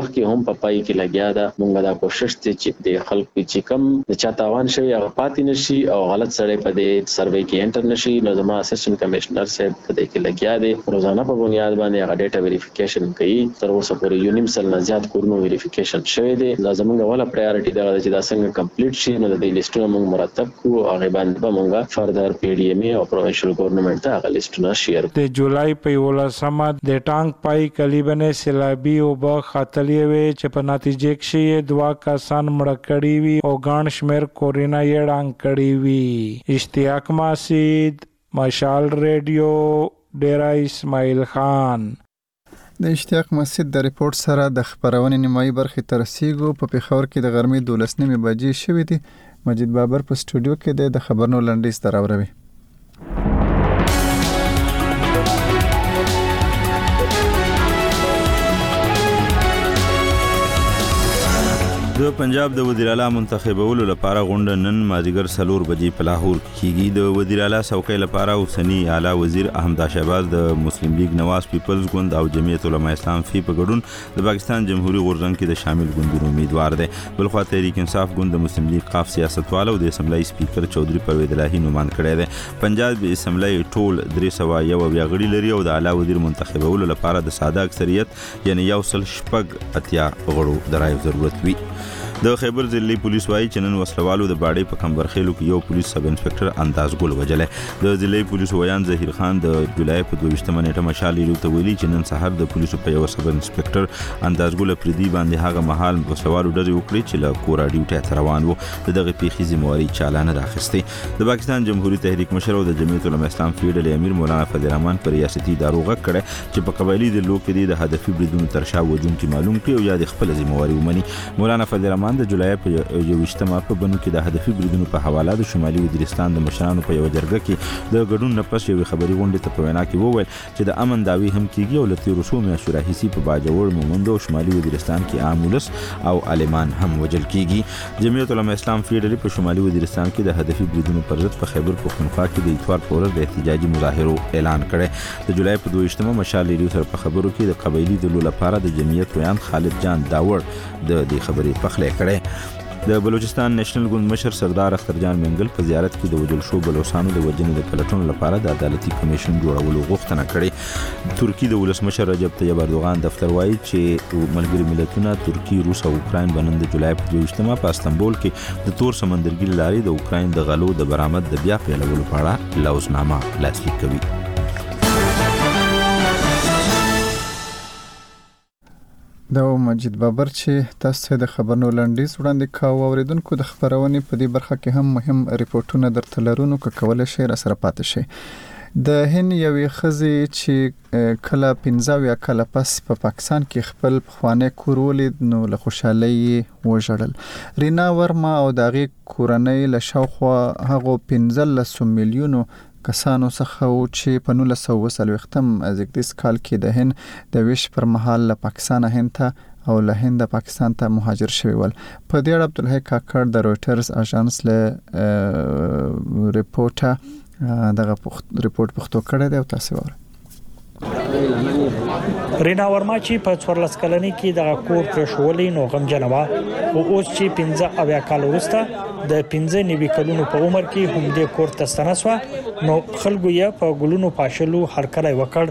وخت کې هم په پای کې لګیا ده. موږ دا کوشش چې د خلکو چې کم د چا تاوان شوی هغه پاتې نشي او غلط سره په دې سروې کې انټر نشي. نو زما اسسټنټ کمشنر صاحب په دې کې لګیا دي، روزانه په بنیاد باندې هغه ډیټا ویریفیکیشن کوي. تر اوسه پورې یو نیم سل نه زیات کورونو ویریفیکیشن شوی دی. لازم غواړه پرایورټي دا چې دا څنګه کمپلیټ شي. نو د دې لیستونه موږ مرتب کوو، هغه باندې به موږ فردر پی ډی ایم او پروینشل ګورنمنت ته هغه لیستونه شیر د جولای په 11 د ټانک پای کلیبنه سیلابي او با خاتلی وي چې په نتیجه کې دوا کسان مړ کړي وي او ګڼ شمیر کورینا یې ډانګ کړي وي. اشتیاق ماسید، مشال ریډیو، ډیرا اسماعیل خان. د اشتیاق مسجد د ریپورت سره د خبرونې نیمایي برخې ته رسیږو. په پېښور کې د غرمې 12 بجې شوې دي. مجید بابر په سټوډیو کې د خبرونو لنډیز دراوروي. د پنجاب د وزیر اعلی منتخبولو لپاره غونډه نن مازیګر 4 بجې په لاهور کې کیږي. د وزیر اعلی څوکۍ لپاره اوسنی اعلی وزیر احمد شهباز د مسلم لیگ نواز پیپلز ګوند او جمعیت علماء اسلام فی په ګډون د پاکستان جمهوریت غورځنګ کې د شامل ګوندونو امیدوار دي. بلخوا تحریک انصاف ګوند د مسلم لیگ قاف سیاستوالو د اسمبلی سپیکر چودھری پروید الہی نومان کړی دی. پنجاب اسمبلی ټول 301 غړي لري او د اعلی وزیر منتخبولو لپاره د ساده اکثریت یعنی 180 غړو د رای ضرورت وي. د خیبر ضلعي پولیس وايي چې نن وسلوالو د باډي په کمبرخیلو کې یو پولیس سب انسپکټر انداز ګل وجلې. د ضلعي پولیس ویان ظهیر خان د جولای په 22 نیټه مشال لیرو ته ویلي چې نن سحر د پولیسو په یو سب انسپکټر انداز ګل پردي باندې هغه مهال وسلوالو ډزې وکړي چې له کورا ډیوټي ته روان وو. دغه پیښې ذمہواری چالانه راخسته. د پاکستان جمهوریت تحریک مشر او د جمعیت علماء اسلام فیډل امیر مولانا فضل الرحمن پر ریاستي ادارو غږ کړي چې په قبایلی د لوکې د هدفي بریدونو ترشا وجون کې معلوم کړي او یا د خپل ذمہواری ومني. مولانا فضل الرحمن د جولای په 21 په بنو کې د هدفي بریدونو په حواله د شمالي وزیرستان د مشرانو په یو جرګه کې د ګډون نفس یو خبري غونډه ته په وینا کې وویل چې د امن داوی هم کیږي او لته رسوم یا شورایسي په باجوړ مومند او شمالي وزیرستان کې عام ولس او عالمان هم وجل کیږي. جمعیت علماء اسلام فیډل په شمالي وزیرستان کې د هدفي بریدونو پر ضد په خیبر پختونخوا کې د اتوار په ورځ د احتجاجي مظاهرو اعلان کړي. د جولای په 22 مشال لیرو سره په خبرو کې د قبایلی د لپاره د جمعیت ویان خالد جان داور د دې خبرې پخله کړي. د بلوچستان نېشنل ګوند مشر سردار اختر جان منګل په زیارت کې د وجل شو بلوچستانو د وجنې د پلټون لپاره د عدالتي کمیشن جوړولو غوښتنه کړې. ترکی د ولسمشر رجب طیب اردوغان دفتر وایي چې ملګری ملتونه ترکی، روس او اوکراین بنن د جولای په 22 په استانبول کې د تور سمندرګي لارې د اوکراین د غلو د برآمد د بیا پیلولو په اړه لوزنامه لاسلیک کوي. دا مجید بابر چې تاسو د خبرونو لنډیز وړاندې کاوه. اوریدونکو د خبرونې په دې برخه کې هم مهم ریپورتونه درته لرونو که کولای شئ را سره پاتې شئ. د هند یوې ښځې چې کله 15 یا کله پس په پاکستان کې خپل پخوانی کور ولید نو له خوشحالۍ وژړل. رینا ورما او د هغې کورنۍ له شاوخوا هغو 15 میلیونو کسانو څخه و چې په 1940 زیږدیز کال کې د هند د ویش پر مهال له پاکستان هند ته او له هند پاکستان ته مهاجر شوي ول. په دې اړه عبدالحی کاکړ د رويټرز اژانس له ریپورټه دغه ریپورت پښتو کړی دی او تاسو وره. رینا ورما چې په 14 کلنۍ کې د کور پرشولې نو غمجن و او اوس چې 15 کال وروسته د 15 کلونو په عمر کې هم د کور ته ستنسوه نو خلکو یې په ګلونو پاشلو هرکلی وکړ.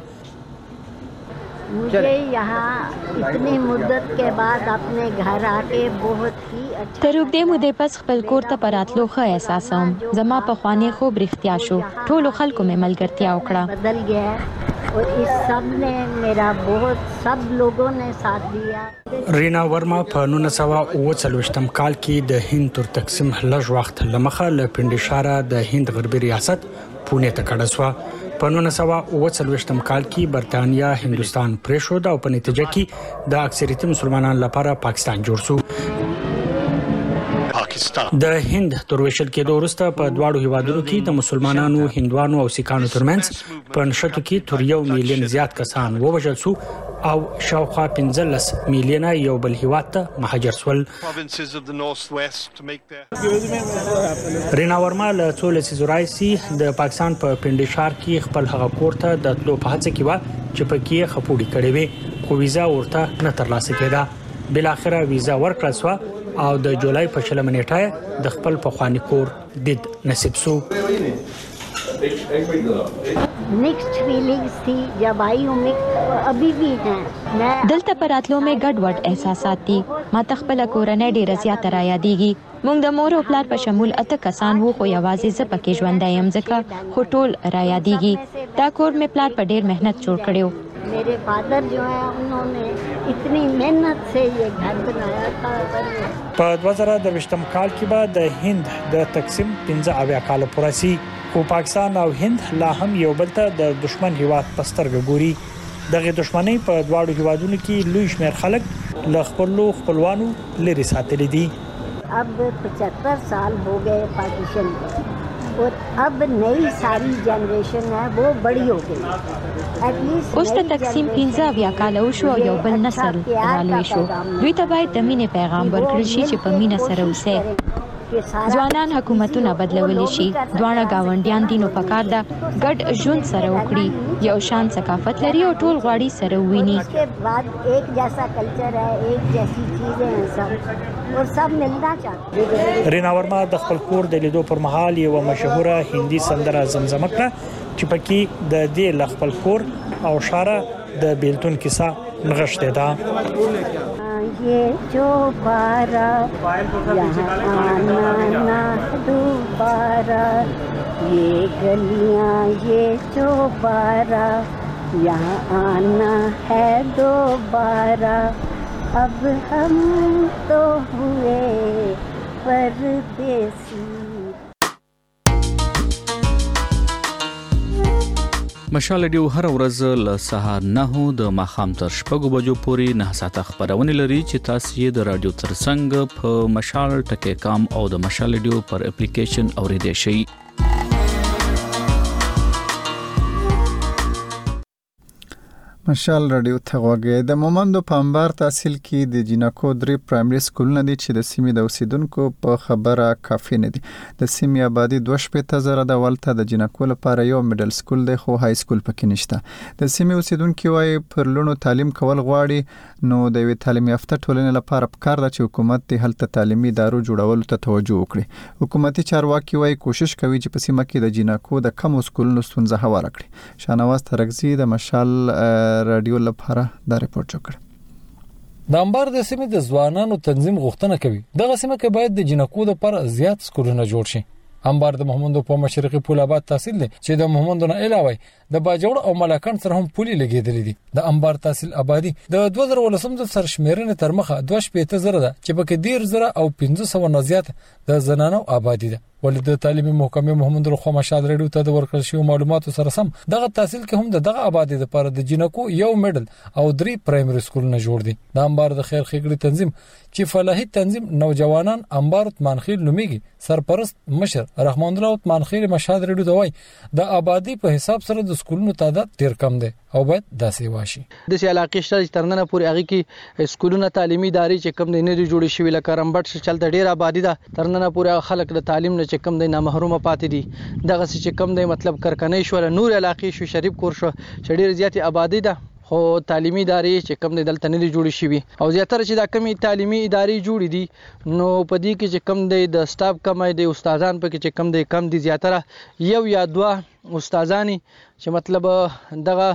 मुझे यहाँ इतनी मुद्दत के बाद अपने घर आके बहुत ही अच्छा تر اوږدې مودې پس خپل کور ته پراتلو ښه احساسوم. زما پخوانی خوب رښتیا شو. ټولو خلکو مې ملګرتیا وکړه. بدل گیا اور اس सब ने मेरा बहुत सब लोगों ने साथ दिया. رینا ورما په 1940 کال کې د هند تر تقسیم لږ وخت لمخه له پندشاره د هند غربي ریاست پونه ته کډه شو. په 1940 کال کې برتانیا هندستان پریښود او په نتیجه کې د اکثریت مسلمانانو لپاره پاکستان جوړ شو. د هند تر ویشل کېدو وروسته په دواړو هیوادونو کې د مسلمانانو، هندوانو او سیکانو ترمنځ په نشټو کې تر 1 میلیون زیات کسان ووژل شو او شاوخوا 15 میلیونه یو بل هیواد ته مهاجر شول. رینا ورما له څو لسیزو راهیسې د پاکستان په پندشار کې خپل هغه کور ته د تلو په هڅه کې و چې پکې خپوړی کړې وي خو ویزا ورته نه ترلاسه کېده. بل اخره ویزا ورکړه سو او د جولای په 6 نیټه د خپل پخوانی کور دید نصیب سو. मिक्स्ड फीलिंग्स थी जब आई हूँ, अभी भी हैं. دلته پراتلو مې ګډوډ احساسات دي. ما تخپل کورنۍ ډېر زیات را یادېږي. موږ د مور او پلار په شمول 8 کسان وو، خو یوازې زه پکې ژوندی یم ځکه خو ټول را یادېږي. دا کور مې پلار په ډېر مهنت جوړ کړی و. मेरे फादर जो हैं उन्होंने इतनी मेहनत से ये घर बनाया था. په 2020 کال کې به د هند د تقسیم 15 کال پوره شي، خو پاکستان او هند لا هم یو بل ته د دشمن هیواد پسترګ ګوري. دغه دشمنی په دواړو هیوادونو کې لوی شمېر خلک له خپلوانو لري ساتلي دي. अब 75 साल हो गए पार्टीशन को और अब नई सारी जनरेशन है वो बड़ी हो गई. اوس د تقسیم 15 کال وشو او یو بل نسل رالوي شو. دوی ته باید د مینې پیغام ورکړل شي چې په مینه سره اوسئ. ځوانان حکومتونه بدلولی شي، دواړه گاونډیان دي نو پکار ده ګډ ژوند سره وکړي، یو شان ثقافت لري او ټول غواړي سره وویني. उसके बाद एक जैसा कल्चर है, एक जैसी चीजें हैं सब और सब मिलना चाहते हैं. رینا ورما د خپل کور د لیدو پر مهال یو مشهوره هندي سندره زمزمه کړه چې پکې د دې لخپل کور او شاره د بیلتون کیسه نغښته ده. ये जो बारा यहाँ आना ना दोबारा, ये गलियाँ ये जो बारा यहाँ आना है दोबारा, अब हम तो हुए परदेसी. مشال ریډیو هر ورځ له سهار 9 د ماښام تر 6 بجو پورې 9 ساعته خبرونه لري چې تاسو یې د رادیو ترڅنګ په مشال.com او د مشال ریډیو پر اپلیکیشن اوریدئ شئ. مشال رادیو ته غوږی. د مومندو په انبار تحصیل کې د جینکو 3 پرایمري سکولونه دي چې د سیمې د اوسیدونکو په خبره کافي نه دي. د سیمې آبادی 2.0 د ولته د جینکو لپاره یو میډل سکول دی، خو های سکول پکې نشته. د سیمې اوسیدونکو وايي پر لونو تعلیم کول غواړي، نو د وی تعلیم یافته ټولنې لپاره پکار ده چې حکومت د هلته تعلیمي ادارو جوړولو ته توجه وکړي. حکومتي چارواکي وايي کوشش کوي چې په سیمه کې د جینکو د کم سکولونو ستونزه هواره کړي. شانواز ترغزي د مشال رادیو لپاره دا ریپورت جوړ. د انبار د سیمې د ځوانانو تنظیم غوښتنه کوي دغه سیمه کې باید د جینکو لپاره زیات سکولونه جوړ شي. انبار د محمدو په مشرقي پول آباد تحصیل دی چې د محمدو نه علاوه د باجوړ او ملاکان سره هم پولي لګیدلې دي. د انبار تحصیل آبادی د 2018 د سرشمیرنې تر مخه 2.0 ده چې پکې 10,000 او 500 نه زیات د زنانو آبادی ده. ولې د تعلیمي محکمې محمد رخوا مشال ریډیو ته د ورکړل شوی معلوماتو سره سم دغه تحصیل کې هم دغه آبادی لپاره د جینکو یو میډل او 3 پرایمري سکولونه جوړ دي. د انبار د خیر خېګړي تنظیم چې فلاحي تنظیم نوجوانان انبار عثمانخیل نوميږي سرپرست مشر رحمان الله عثمانخیل مشال ریډیو دوی د آبادی په حساب سره د سکولونو تعداد ډیر کم دی او باید داسې واشي. د سې علاقې شته ترننه پورې هغه کې سکولونه تعلیمي ادارې چې کم نه لري جوړې شوی لکه رمبټ چلته ډیر آبادی ده ترننه پورې خلک د تعلیم نه چې کم دی نه محروم پاتې دي. دغه چې کم دی مطلب کرکنۍ شو نور علاقې شو شریف کور شو چې ډیر زیات آبادی ده خو تعلیمي ادارې چې کم دی دلته نه جوړې شوی او زیاتره چې دا کمی تعلیمي ادارې جوړې دي نو په دې کې چې کم دی د سټاف کم دی استادان په کې چې کم دی کم دي زیاتره یو یا دوه استادانی چې مطلب دغه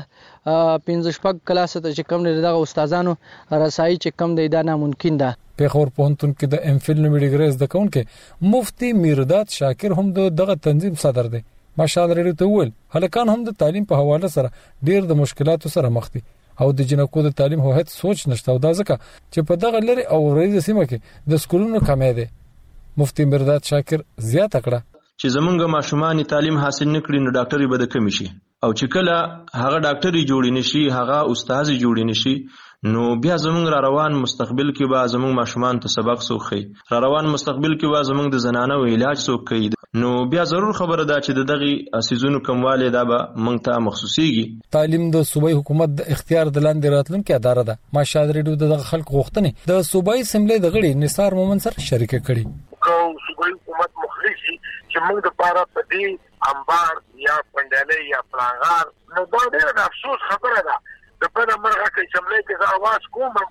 15 کلاس ته چې کم دی دغه استادانو رسایي چې کم دی دا ناممکن ده. پیښور پوهنتون کې د ام فل نومي ډیګری زده کوونکي مفتي میرداد شاکر هم دغه تنظیم صدر دی. مشال ریډیو ته ویل هلکان هم د تعلیم په حواله سره ډیر د مشکلاتو سره مخ دي او د جنکو د تعلیم هویت سوچ نشته او دا ځکه چې په دغه لري او ورځ سیمه کې د سکولونو کمی دی. مفتي میرداد شاکر زیاته کړه چې زمونږ ماشومان تعلیم حاصل نکړي نو ډاکټري به د کمی شي او چې کله هغه ډاکټري جوړی نشي هغه استاد جوړی نشي نو بیا زمونږ را روان مستقبل کې به زمونږ ماشومان ته سبق سوخي را روان مستقبل کې به زمونږ د زنانه او علاج سوکي نو بیا ضرور خبره ده چې دغه سيزونو کمواله دا به مونږ ته مخصوصيږي. تعلیم د صوبایي حکومت د اختیار د لاندې راتلونکو اداره ده. مشال ریډیو د خلک غوښتنې د صوبایي اسمبلی د غړي نثار مومن سره شریک کړي. کو صوبایي حکومت مخلصي چې موږ د پاره په دې انبار یا پندلې یا پلانغار نو دا ډېر افسوس خبره ده. د په مرغه کې اسمبلی کې اواز کوم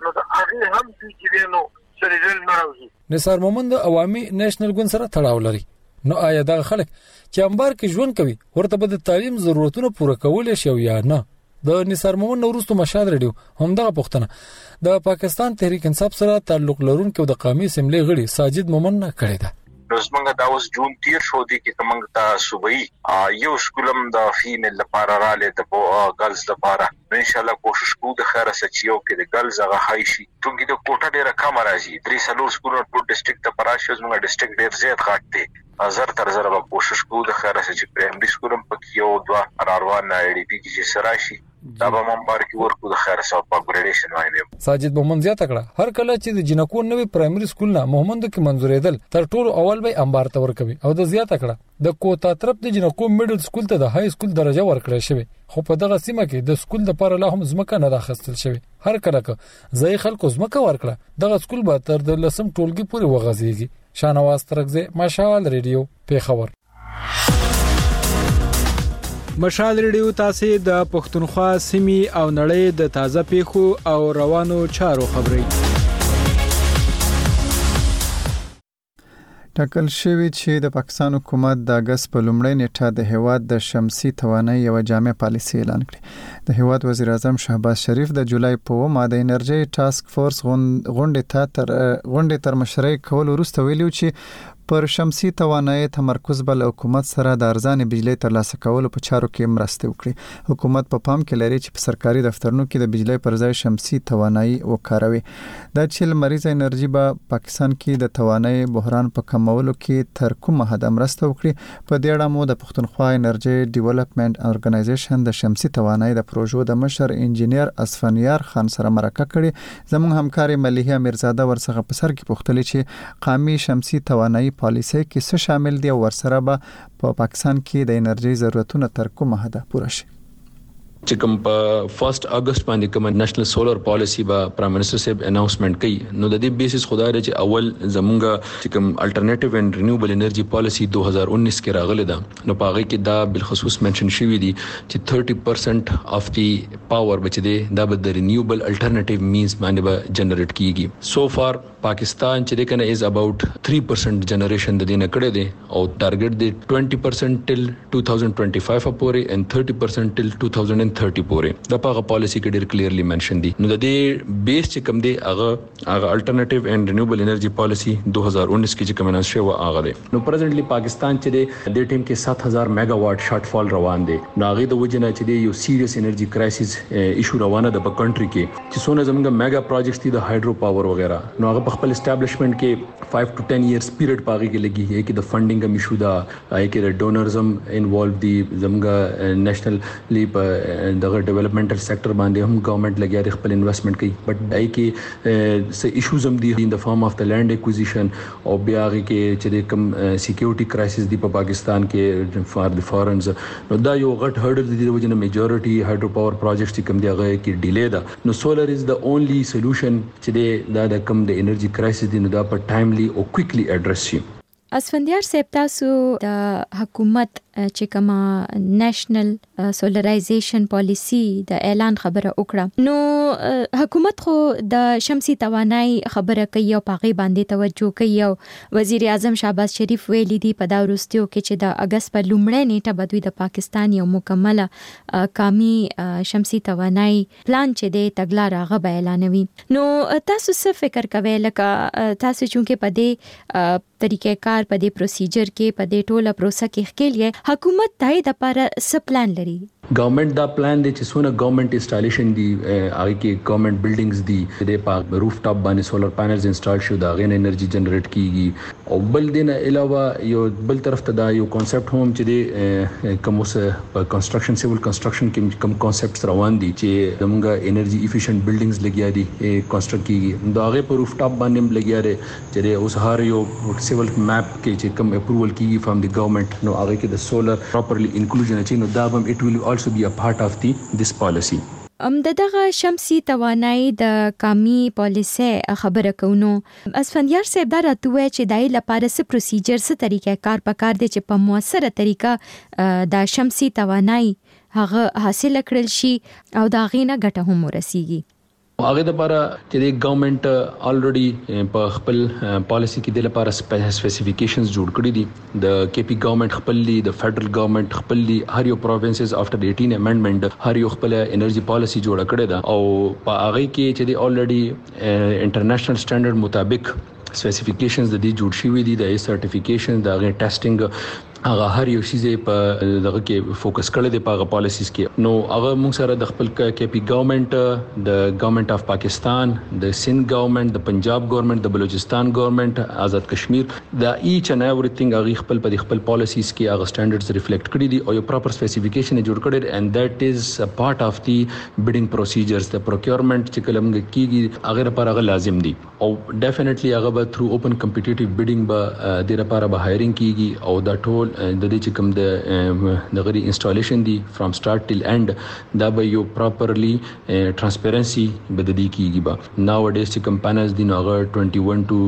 نو دا هغه هم چې نو سره نه راوځي. نثار مومند عوامي نېشنل ګوند سره تړاو لري. نو آیا دا خلک چې انبار کې ژوند کوي ورته به د تعلیم ضرورتونه پوره کول شي یا نه؟ د نثار مومند نورستو مشال ریډیو همدغه پوښتنه د پاکستان تحریک انصاف سره تعلق لرونکو د قومي اسمبلی غړي ساجد مومند نه کړی ده. نو زمونږ دا اوس جون 13 شو دي کې کومه ته صوبایي یو سکولم د فیمیل لپاره رااله د ګرلز لپاره ان شاء الله کوشش کوو د خیره سچیو کې د ګرلز هغه هاي شي څنګه د کوټه ډیره کم راځي 3 سکولونو په ډیسټریکټ ته پراشه زمونږ ډیسټریکټ ډیر زیات غاټ دی زر تر زر به کوشش کوو د خیره سچ پرایمري سکولم په یو دوا راروان ای ډی پی کې سراشي دا به ممبر کې ورکو د خیره سو په ګریډیشن باندې. ساجد مومند زیاته کړه هر کله چې د جنکو نوې پرایمري سکول نه محمد کې منزورېدل تر ټولو اول به انبار ته ورکوي او د زیاته کړه د کوتا طرف د جنکو میډل سکول ته د های سکول درجه ورکړې شوی خو په دغه سیمه کې د سکول د لپاره لا هم ځمکه نه راخستل شوی. هر کله که ځای خلکو ځمکه ورکړه دغه سکول به تر د لسم ټولګي پورې وغځيږي. شانواز ترغزه مشال ریډیو پیښور. مشال ریډیو تاسو د پښتونخوا سیمې او نړۍ د تازه پیښو او روانو چارو خبري ټاکل شوی چې د پاکستان حکومت د اگست په لومړۍ نیټه د هیواد د شمسي توانایي یو جامع پالیسي اعلان کړه. د هیواد وزیر اعظم شهباز شریف د جولای په 9 د انرژي ټاسک فورس غونډې تر مشرۍ کول وروسته ویلو چې پر شمسي توانایي تمرکز بل حکومت سره د ارزانه بجلی ترلاسه کولو په چارو کې مرسته وکړي. حکومت په پام کې لري چې په سرکاري دفترونو کې د بجلی پر ځای شمسي توانایي وکاروي. دا چې لمریزه انرژي به پاکستان کې د توانایي بحران په کمولو کې تر کومه حد مرسته وکړي. په دې اړه مو د پښتونخوا انرژي ډیولپمنٹ ارګنایزیشن د شمسي توانایي د پروژو د مشر انجینیر اسفنیار خان سره مرکه کړي. زموږ همکاري مليحه میرزاده ورڅخه په سر کې پوښتنه چې قومي شمسي توانایي پالیسي کې څه شامل دي او ورسره به په پاکستان کې د انرژي ضرورتونه تر کومه حد پوره شي. چې کوم په 1 اگست باندې کوم نېشنل سولر پالیسی با پرایم منسٹر صاحب اناونسمنت کړي نو د دې بیسس خدای لري چې اول زمونږ چې کوم الټرنیټیو اند رینیوبل انرژي پالیسی 2019 کې راغله ده نو پاغه کې دا بالخصوص منشن شوی دی چې 30% اف دی پاور بچ دی دا به د رینیوبل الټرنیټیو مینز باندې به جنریټ کیږي. سو فار پاکستان چې کنه از اباوت 3% جنریشن د دینه کړه دي او ټارګټ دی 20% ټل 2025 پورې and 30% ټل 2030 پورې. دا په پالیسی کې ډیر کلیرلی منشن دي. نو د دې بیس چې کوم دی هغه الټرنیټیو اینڈ رینیوبل انرژي پالیسی 2019 کې چې کوم اناونس شو هغه دی. نو پرزنټلی پاکستان چې د ټیم کې 7000 میگا واټ شارټ فال روان دي. نو هغه د وجنه چې دی یو سیریس انرژي کرایسس ایشو روانه ده په کنټری کې چې څونه زموږ میگا پروجیکټس دي د هایډرو پاور وغیرہ نو هغه خپل اسټابلیشمنت کې 5 to 10 ایئرز پیریډ پاږي کې لګي ہے کې د فندینګ هم ایشو دا ہے کې د ډونرزم انوالو دي زموږ نېشنل لیپ دغه ډیولپمنټل سېکټر باندې هم ګورنمنت لګیا خپل انویسټمنټ کوي بټ دای کې څه ایشوز هم دي ان د فارم اف د لینډ اکوزیشن او بیا هغه کې چې کوم سکیورټي کرایسس دی په پاکستان کې فار د فارنز نو دا یو غټ هرډل دی د وجنه میجورټي هایډرو پاور پروجیکټس کوم دی هغه کې ډیلی ده. نو سولر از د اونلی سولوشن چې دا د کم د انرژي کرایسس دی نو دا په ټایملی او کویکلی اډریس شي. اسفندیار صاحب تاسو د حکومت چې کومه نېشنل سولرایزیشن پالیسی د اعلان خبره وکړه نو حکومت خو د شمسي توانایي خبره کوي او پاغي باندې توجه کوي او وزیر اعظم شهباز شریف ویلي دی په دا وروستیو کې چې د اگست په لومړۍ نیټه بدوي د پاکستان یو مکمله قومي شمسي توانایي پلان چې دی تګلار هغه اعلانوي. نو تاسو څه فکر کوئ لکه تاسو چونکه په دې طریقې کار په دې پروسیجر کې په دې ټوله پروسه کې ښکېل حکومت دای د لپاره څه پلان لري؟ گورنمنت دا پلان دی چې څونه گورنمنت انسټالیشن دی هغه کې گورنمنت بلډینګز دی د په روف ټاپ باندې سولر پینلز انسټال شو دا غین انرژي جنریټ کیږي او بل دینه علاوه یو بل طرف ته دا یو کانسپټ هم چې دی کوم اوس په کنسټرکشن سیول کنسټرکشن کې کوم کانسپټس روان دي چې زموږه انرژي افیشنت بلډینګز لګیا دي کنسټرکټ کیږي دا هغه په روف ټاپ باندې لګیا دي چې اوس هر یو سیول میپ کې چې کوم اپروول کیږي فرام دی گورنمنت نو هغه کې د سولر پراپرلی انکلوژن اچي نو دا هم اټ ویل also be a part of this policy. دغه شمسي توانایي د قومي پالیسي خبره کوو اسفندیار صاحب دا راته چې دای لپاره څه پروسیجر څه طریقې کار پکار دي چې په موثره طریقه د شمسي توانایي هغه حاصل کړل شي او دا غینه ګټه هم ورسیږي. هغه د لپاره چې د ګورنمنت الریډي په خپل پالیسی کې د لپاره سپیسیفیکیشنز جوړ کړی دي د کے پی ګورنمنت خپل دی د فدرل ګورنمنت خپل دی هر یو پروینسز افټر 18 امندمنت هر یو خپل انرژي پالیسی جوړ کړی دا او په هغه کې چې د الریډي انټرنیشنل سټانډرډ مطابق سپیسیفیکیشنز د دې جوړ شوی دي د سرټیفیکیشن د هغه ټیسټینګ هغه هر یو شی په دغه کې فوکس کړی دی په هغه پالیسیز کې نو هغه موږ سره د خپل کې پی ګورنمنت د ګورنمنت اف پاکستان د سند ګورنمنت د پنجاب ګورنمنت د بلوچستان ګورنمنت آزاد کشمیر د ایچ ان ایوریثینګ هغه خپل په خپل پالیسیز کې هغه سټانډرډز ریفلیکټ کړی دي او یو پراپر سپیسیفیکیشن جوړ کړی اند دیٹ از ا پارت اف دی بیډینګ پروسیجرز د پروکیورمنت چې کلمګه کیږي هغه لپاره هغه لازم دي او ډیفینیټلی هغه به تھرو اوپن کمپټیټیو بیډینګ به د لپاره به هایرینګ کیږي او دا ټول د دې چې کوم د غری انسټالیشن دی فرام سٹارټ ټیل اینڈ دا به یو پراپرلی ترانسپیرنسي به د دې کیږي به ناو ډیس چې کوم پانلز دی نو هغه 21 to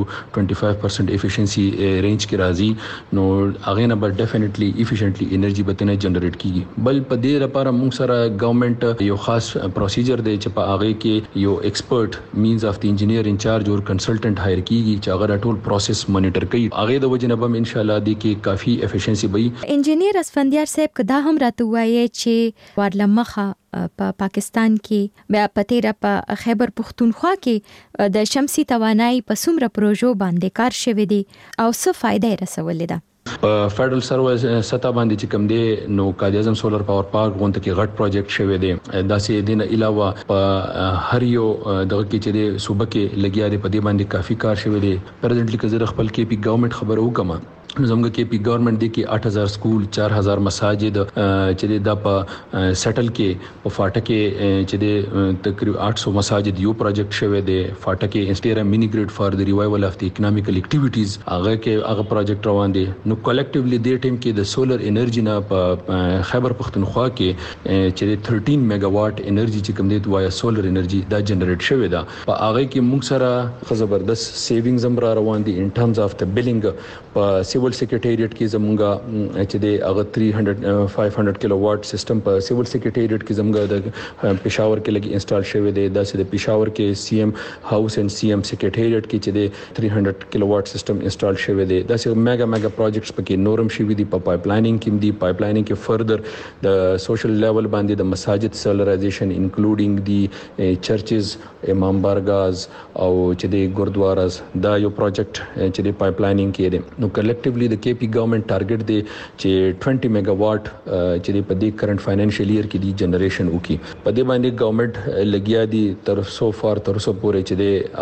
25% افیشنسي رینج کې راځي نو هغه نه به ډیفینیټلی افیشنټلی انرژي به تنه جنریټ کیږي بل په دې لپاره موږ سره ګورنمنت یو خاص پروسیجر دی چې په هغه کې یو ایکسپرت مینز اف دی انجینیر انچارج اور کنسلټنټ هایر کیږي چې هغه ټول پروسس مانیټر کوي هغه د وجنه به ان شاء الله دی کې کافي افیشنسي وي انجینیر اسفندیار صاحب کدا هم راته وایي چې ورلمخه په پاکستان کې بیا پتیرا په خیبر پختونخوا کې د شمسي توانایي په څومره پروژو باندې کار شوی دی او څه فائدې رسولې ده فدرل سروس ستا باندې چې کوم دی نو قائد اعظم سولر پاور پارک غونډه کې غټ پروجیکټ شوی دی داسې دین علاوه په هر یو دغه کې چې د صوبه کې لګیا دی په دې باندې کافي کار شوی دی پرزنټلی که زه خپل کې پی ګورنمنت خبر وکم زموږ کې پی ګورنمنت دی کې 8000 سکول 4000 مساجد چې د په سټل کې په فاټه کې چې د تقریبا 800 مساجد یو پروجیکټ شوی دی فاټه کې انسټیرا مینی ګریډ فار د ریوایول اف د اکونومیکل اکټیویټیز هغه کې هغه پروجیکټ روان دي نو کلیکټیولی د ټیم کې د سولر انرژي نه په خیبر پختونخوا کې چې 13 میگا واټ انرژي چې کوم دی وایا سولر انرژي دا جنریټ شوی دا په هغه کې موږ سره زبردست سیوینګز هم را روان دي ان ټرمز اف د بیلینګ په سیول سیکریټریټ کې زمونږه چې د هغه 500 کیلو واټ سیستم په سیول سیکریټریټ کې زمونږه د پېښور کې لګي انسټال شوی دی د پېښور کې سی ایم هاوس اینڈ سی ایم سیکریټریټ کې چې د 300 کیلو واټ سیستم انسټال شوی دی دا سه میگا پروجیکټس پکې نورم شوی دی په پایپ لاینینګ کې دی پایپ لاینینګ کې فردر د سوشل لیول باندې د مساجد سولرایزیشن انکلوډینګ دی چرچز امام بارگاز او چې د ګوردواراز دا یو پروجیکټ چې د پایپ لاینینګ کې دی نو کلیکټیولی د کے پی ګورنمنت ټارګټ دی چې 20 میگا واټ چې په دې کرنٹ فاینانشل ایئر کې دی جنریشن وکي په دې باندې ګورنمنت لګیا دی تر سو فار تر سو پورې چې دی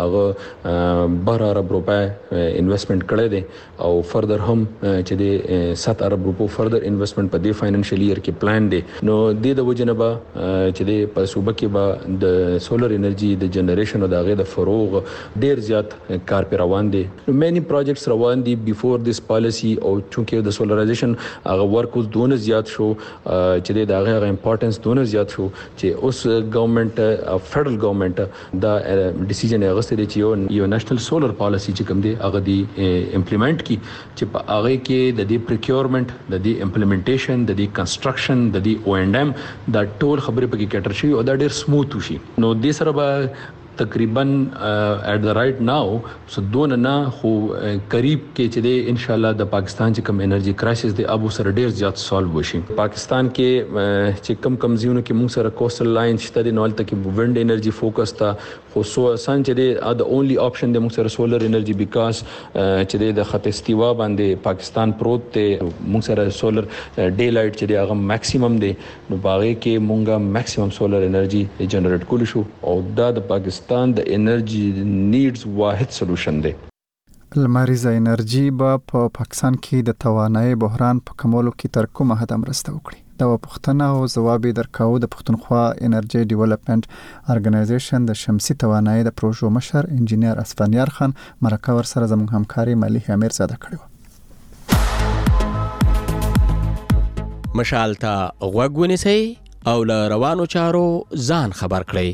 هغه 12 ارب روپے انویسټمنٹ کړی دی او فردر هم چې دی 7 ارب روپو فردر انویسټمنٹ په دې فاینانشل ایئر کې پلان دی نو د وجنبه چې دی په صوبه کې به د سولر انرژي د جنریشن او د هغه د فروغ ډیر زیات کار پر روان دي نو مینی پروجیکټس روان دي بیفور دیس پالیسی او چونکه د سولرایزیشن هغه ورک اوس دونه زیات شو چې د هغه امپورټنس دونه زیات شو چې اوس ګورنمنت فدرل ګورنمنت دا ډیسیژن غوښتي چې یو نېشنل سولر پالیسی چې کوم دی هغه دی امپلیمنٹ کی چې په هغه کې د دې پروکیورمنت د دې امپلیمنټیشن د دې کنسټرکشن د دې او اینڈ ایم دا ټول خبرې پکې کټر شي او دا ډیر سموث شي نو دې سره به تقریبا ایٹ د رائټ ناو سو دون نه خو قریب کې چې دی ان شاء الله د پاکستان چې کم انرژي کرایسس دی ابو سره ډیر زیات سالو وشي پاکستان کې چې کم زیونه کې موږ سره کوسټل لاین شته د نوال تک ویند انرژي فوکس تا خو سو اسان چې دی د اونلی آپشن د موږ سره سولر انرژي بیکاز چې دی د خط استوا باندې پاکستان پروت ته موږ سره سولر ډے لایټ چې دی هغه میکسیمم دی نو باغې کې مونږه میکسیمم سولر انرژي جنریټ کول شو او دا د پاکستان د انرژي نیډز واحد سولوشن دی لمریزه انرژي په پاکستان کې د توانایي بحران په کمولو کې تر کومه حد مرسته وکړي دا پوښتنه او ځواب درکاو د پښتونخوا انرژي ډیولپمنٹ ارګنایزیشن د شمسي توانایي د پروژو مشر انجینیر اسفندیار خان مرکه ور سره زموږ همکاري مليح امیر زاده کړو مشال ته غوږ ونیسئ او له روانو چارو ځان خبر کړئ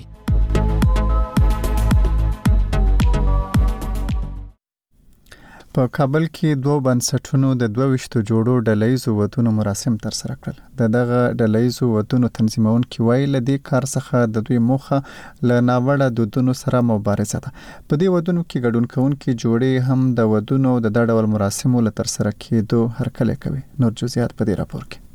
په کابل کې دوه بنسټونو د 22 جوړو ډلهیزو ودونو مراسم ترسره کړل. دغه ډلهیزو ودونو تنظیمونکي وایي له دې کار څخه د دوی موخه له ناوړه دودونو سره مبارزه ده. په دې ودونو کې ګډون کوونکي جوړې هم د ودونو د دا ډول مراسمو له ترسره کېدو هرکلی کوي. نور جزئیات په دې راپور کې.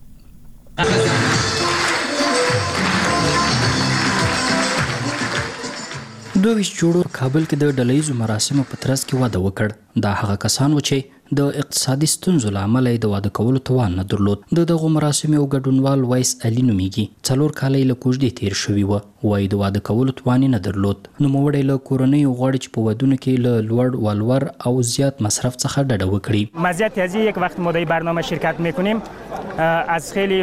22 جوړو کابل کې د ډلهیزو مراسمو په ترڅ کې واده وکړ. دا هغه کسان و چې د اقتصادي ستونزو له امله د واده کولو توان نه درلود. دغه مراسم یو ګډونوال وایس علي نومیږي. 4 کاله له کوژدې تیر شوی و. وایي د واده کولو توان نه درلود. نو موړی له کورنۍ غواړي چې په ودونو کې له لوړ ولور او زیات مصرف څخه ډډه وکړي. مزیت از یک وقت ما در برنامه شرکت میکنیم از خیلی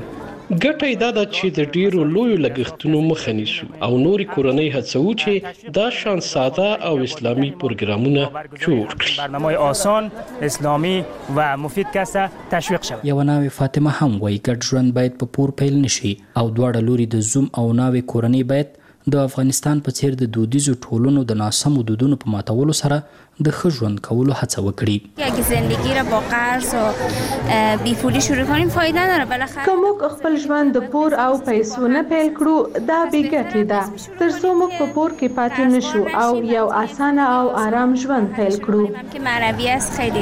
ګټه دا ده چې د ډیرو لویو لګښتونو مخه نیسو او نوري کورنۍ هڅو چې دا شان ساده او اسلامي پروګرامونه جوړ کړي. برنامه آسان اسلامی و مفید کسه تشویق شود. یو ناوی فاطمه هم وایي ګډ ژوند باید په پور پیل نشي او دواړه لوري د زوم او ناوی کورنۍ باید د افغانستان په څیر د دودیزو ټولنو د ناسمو دودونو په ماتولو سره د ښه ژوند کولو هڅه وکړي. اگه زندگی را با قرض و بیپولی شروع کنیم فایده نداره. بالاخره که موږ خپل ژوند د پور او پیسو نه پیل کړو دا بې ګټې ده. تر څو موږ په پور کې پاتې نشو او یو اسانه او آرام ژوند پیل کړو. که معنوی است خیلی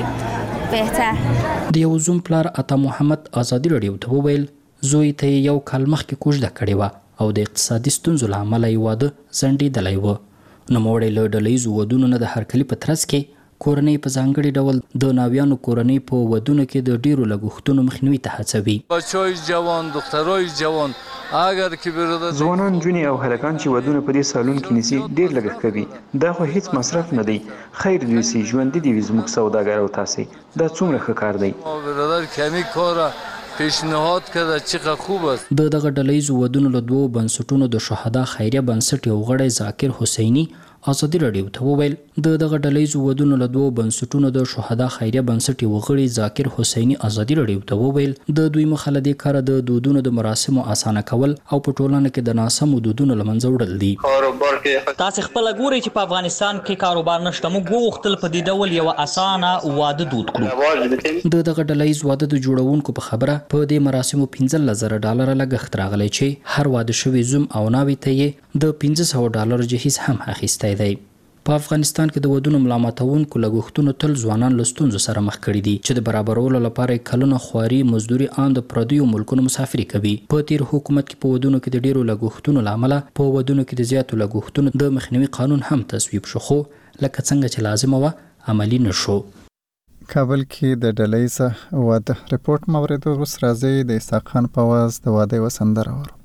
بهتر. د یو زوم پلار عطا محمد ازادي رادیو ته وویل زوی ته یو کال مخکې کوژده کړې وه او د اقتصادي ستونزو له امله یې واده ځنډېدلی و. نوموړی له ډلهیزو ودونو نه د هرکلي په ترڅ کې کورنۍ په ځانګړي ډول د ناویانو کورنۍ په ودونو کې د ډیرو لګښتونو مخنیوي ته هڅوي. بچای جوان دخترای جوان اگر که برادر ځوانان جونې او هلکان چې ودونه په دې سالون کې نیسي ډیر لګښت کوي. دا خو هیڅ مصرف نه دی. خیر دوی سي ژوند دی زموږ سوداګر او تاسو دا څومره ښه کار دی. برادر کمی کاره پیشنهاد کرده چقدر خوب است. دغه ډلهیزو ودونو له دوو بنسټونو د شهدا خیریه بنسټ یو غړی ذاکر حسیني ازادي رادیو ته وویل دغه ډلهیزو ودونو له دوو بنسټونو د شهدا خیریه بنسټ یو غړی ذاکر حسیني ازادي رادیو ته وویل د دوی مخه له دې کاره د دودونو د مراسمو اسانه کول او په ټولنه کې د ناسمو دودونو له منځه وړل دي. کاروبار کې تاسو خپل ګوري چې په افغانستان کې کاروبار نشته. موږ غوښتل په دې ډول یو اسانه واده دود کړو. دغه ډلهیز واده د جوړونکو په خبره په دې مراسمو $15,000 لګښت راغلی چې هر واده شوی زوم او ناوی ته یې د $500 جهیز هم اخیستی دی. په افغانستان کې د ودونو ملامتونکو لګښتونو تل ځوانان له ستونزو سره مخ کړي دي چې د برابرولو لپاره کلونه خواري مزدوري ان د پردیو ملکونو مسافري کوي. په تیر حکومت کې په ودونو کې د ډیرو لګښتونو لامل په ودونو کې د زیاتو لګښتونو د مخنیوي قانون هم تصویب شو خو لکه څنګه چې لازم و عملی نشو. کابل کې د ډلهیزه واده ریپورت مورید وروسته راځي د اسحاق خان په आवाज د واده وسندره ورو.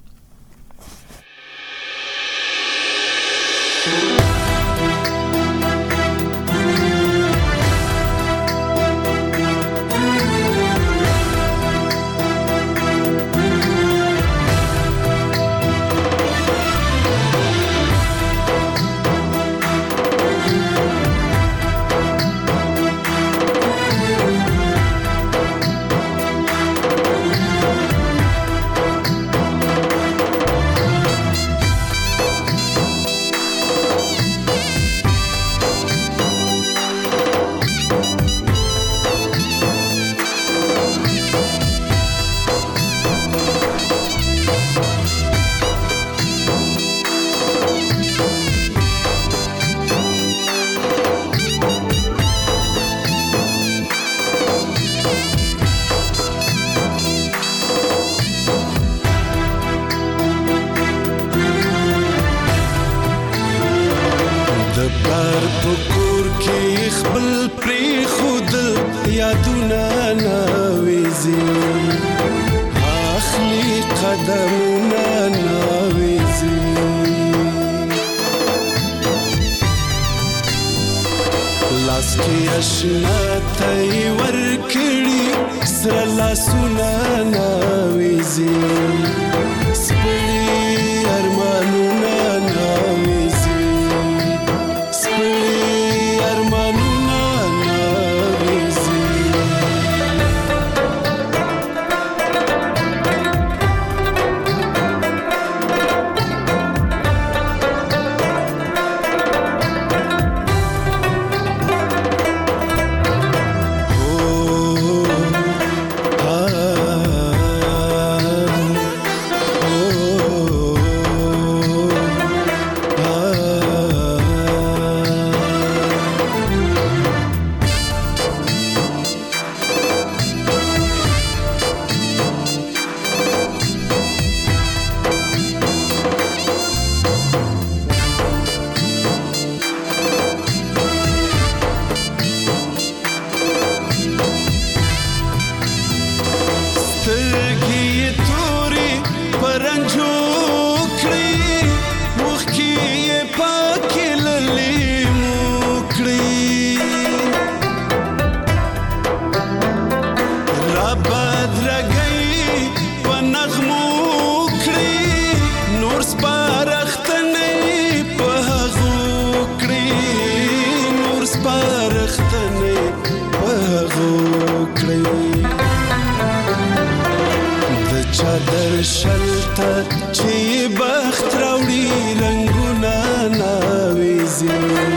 چادر شلته چې بخت راوړي رنگونه ناویزي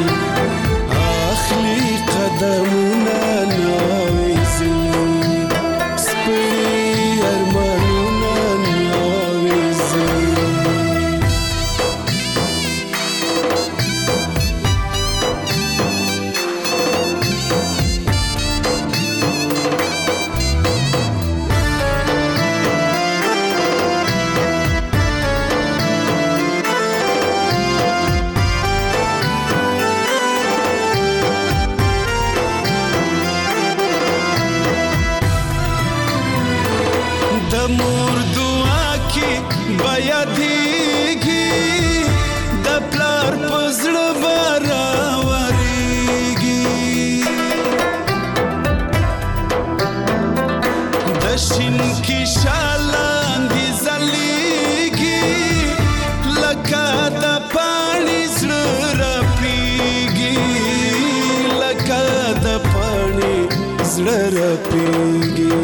اخلي قدمونه ناویزي سپړي ارمانونه ناویزي مور دعا کی بیا دیږي د پلار پزړه براوريږي د شین کی شالاندې زليږي لکه د پانی زړه رپيږي لکه د پانی زړه رپيږي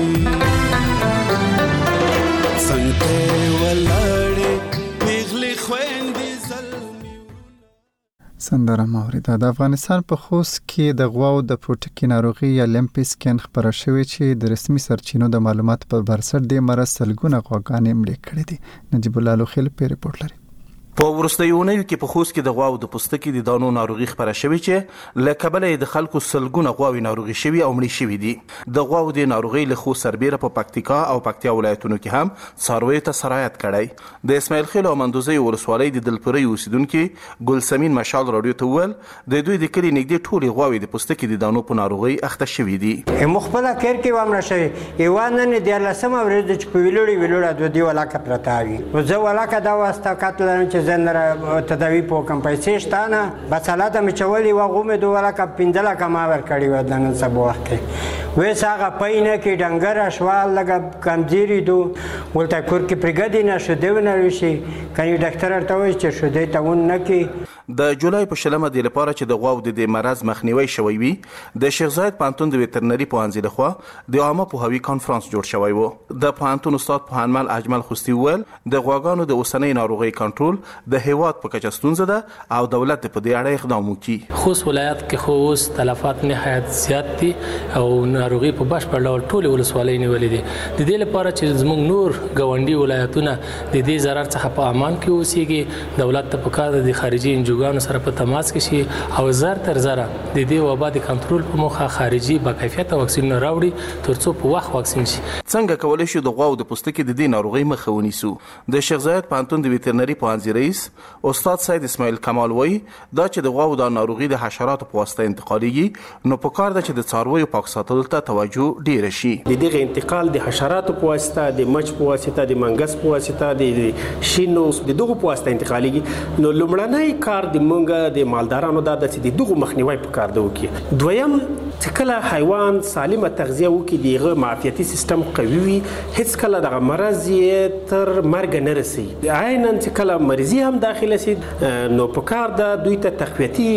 سندره ماوریده د افغانستان په خوست کې د غواو د پوټکي ناروغي یا لمپسکن خبره شوې چې د رسمي سرچینو د معلومات پر بنسټ د مرض سلګونه غواګانې مړې کړې دي. نجیب الله لوخیل په ریپورت لري. په ورستیونیو کې په خوست کې د غواو د پوستکي د دانو ناروغي خبره شوې چې له کبله د خلکو سلګونه غواوي ناروغي شوي او مړي شوي دي. د غواو د ناروغي له خوست سربېره په پکتیکا او پکتیا ولایتونو کې هم څارویو ته سرایت کړی. د اسماعیل خیل او مندوزي ولسوالۍ د دلپورې اوسیدونکو ګلسمین مشال رادیو ته وویل د دوی د کلي نږدې ټولې غواوي د پوستکي د دانو په ناروغي اخته شوي دي. مخبله کېر کې وامر شوی ایوانن د لسمه ورځ چې په ویلوړي د دی ولاکه پرتاوي زه ولاکه دا واسطه کتل چې زنده تداوی په کم پیسې شتانه بسالات می چولې و غومه دوه کا 15 کما ور کړی و د نن سبا وخت وې ساغه پاینه کې ډنګر اشوال لګ کمزيري دو ولته کور کې پرګدي نشه دیونه وشي کني ډاکټر ته وایي چې شو دې تاون نه کې د جولای په شلمه د لپاره چې د غواو د مرز مخنیوي شوی وي د شیخ زاید پانتون د وترنري پوهنځي لخوا د عامه پوهاوي کانفرنس جوړ شوی و. د پانتون استاد پوهنمل اجمل خوستي ویل د غواګانو د اوسنۍ ناروغي کنټرول د هیواد په کچه ستونزه ده او دولت په دې اړه اقدام وکړي. خوست ولایت کې خوست تلفات نهایت زیات دي او ناروغي په بشپړ ډول ټول ولسوالۍ نیولې دي. د دې لپاره چې زموږ نور ګاونډي ولایتونه د دې ضرر څخه په امان کې اوسېږي دولت ته پکار د خارجي انجوګانو سره په تماس کې شي او زر تر زره د دې وبا د کنټرول په موخه خارجي با کیفیت واکسین راوړي ترڅو په وخت واکسین شي. څنګه کولای شو د غواو د پوستکي د دې ناروغي مخه ونیسو؟ د شیخ زاید پانتون د وترنري پوهنځي رئیس استاد سید اسماعیل کمال وایي دا چې د غواو د ناروغي د حشراتو په واسطه انتقالېږي نو په کار ده چې د څارویو پاک ساتلو ته توجه ډیر شي. د دې انتقال د حشراتو په واسطه د مچ په واسطه د منګس په واسطه د شینو د دغه په واسطه انتقالېږي نو لومړنی کار د مونږه د مالدارانو د دغه مخنیوي په کار دی وکي. دویم چې کله حیوان سالمه تغذیه وکي دغه معافیتي سیستم قوي وي هیڅ کله د مرض تر مرګ نه رسي. عیناً چې کله مریضي هم داخله شي نو په کار ده دوی ته تقویتي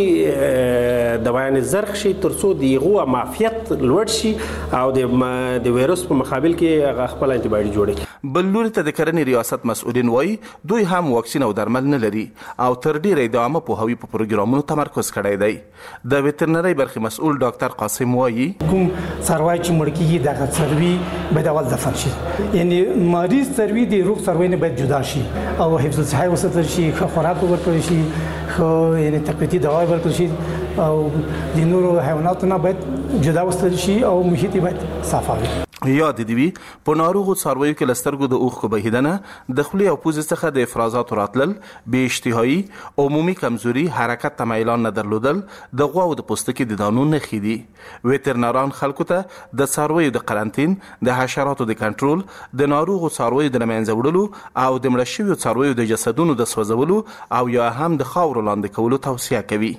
دوایان زرخ شي ترڅو دغه معافیت لوړ شي او د وایروس په مقابل کې خپل انټي باډي جوړي. بل لوري ته د کرنې ریاست مسؤلین وایي دوی هم واکسین او درمل نه لري او تر ډیره د عامه پوهاوي په پروګرامونو تمرکز کړی دی. د وترنري برخې مسؤل ډاکټر قاسم وایي کوم څاروي چې مړ کیږي دغه څاروي به د اول دفن شي یعنی مریض څاروي د روغ څاروي نه باید جدا شي او حفظ الصحه وساتل شي خوراک ورکړل شي خو یعنی تقویتي دوا ورکړل شي او د نورو حیواناتو نه باید جدا وساتل شي او محیط باید صاف وي. یاد دی وی په ناروغو څارویو کې لسترګو د اوښکو بهیدنه د خولې او پوزې څخه د افرازاتو راتلل بې اشتهایي عمومي کمزوري حرکت ته میلان نه درلودل د غواو د پوستکي د دانو نښې دي. وترنران خلکو ته د څارویو د قرنطین د حشراتو د کنټرول د ناروغو څارویو د منځه وړلو او د مړه شویو څارویو د جسدونو د سوځولو او یا هم د خاورو لاندې کولو توصیه کوي.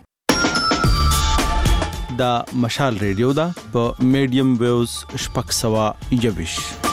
دا مشال ریډیو دا په میډیم ویوز 621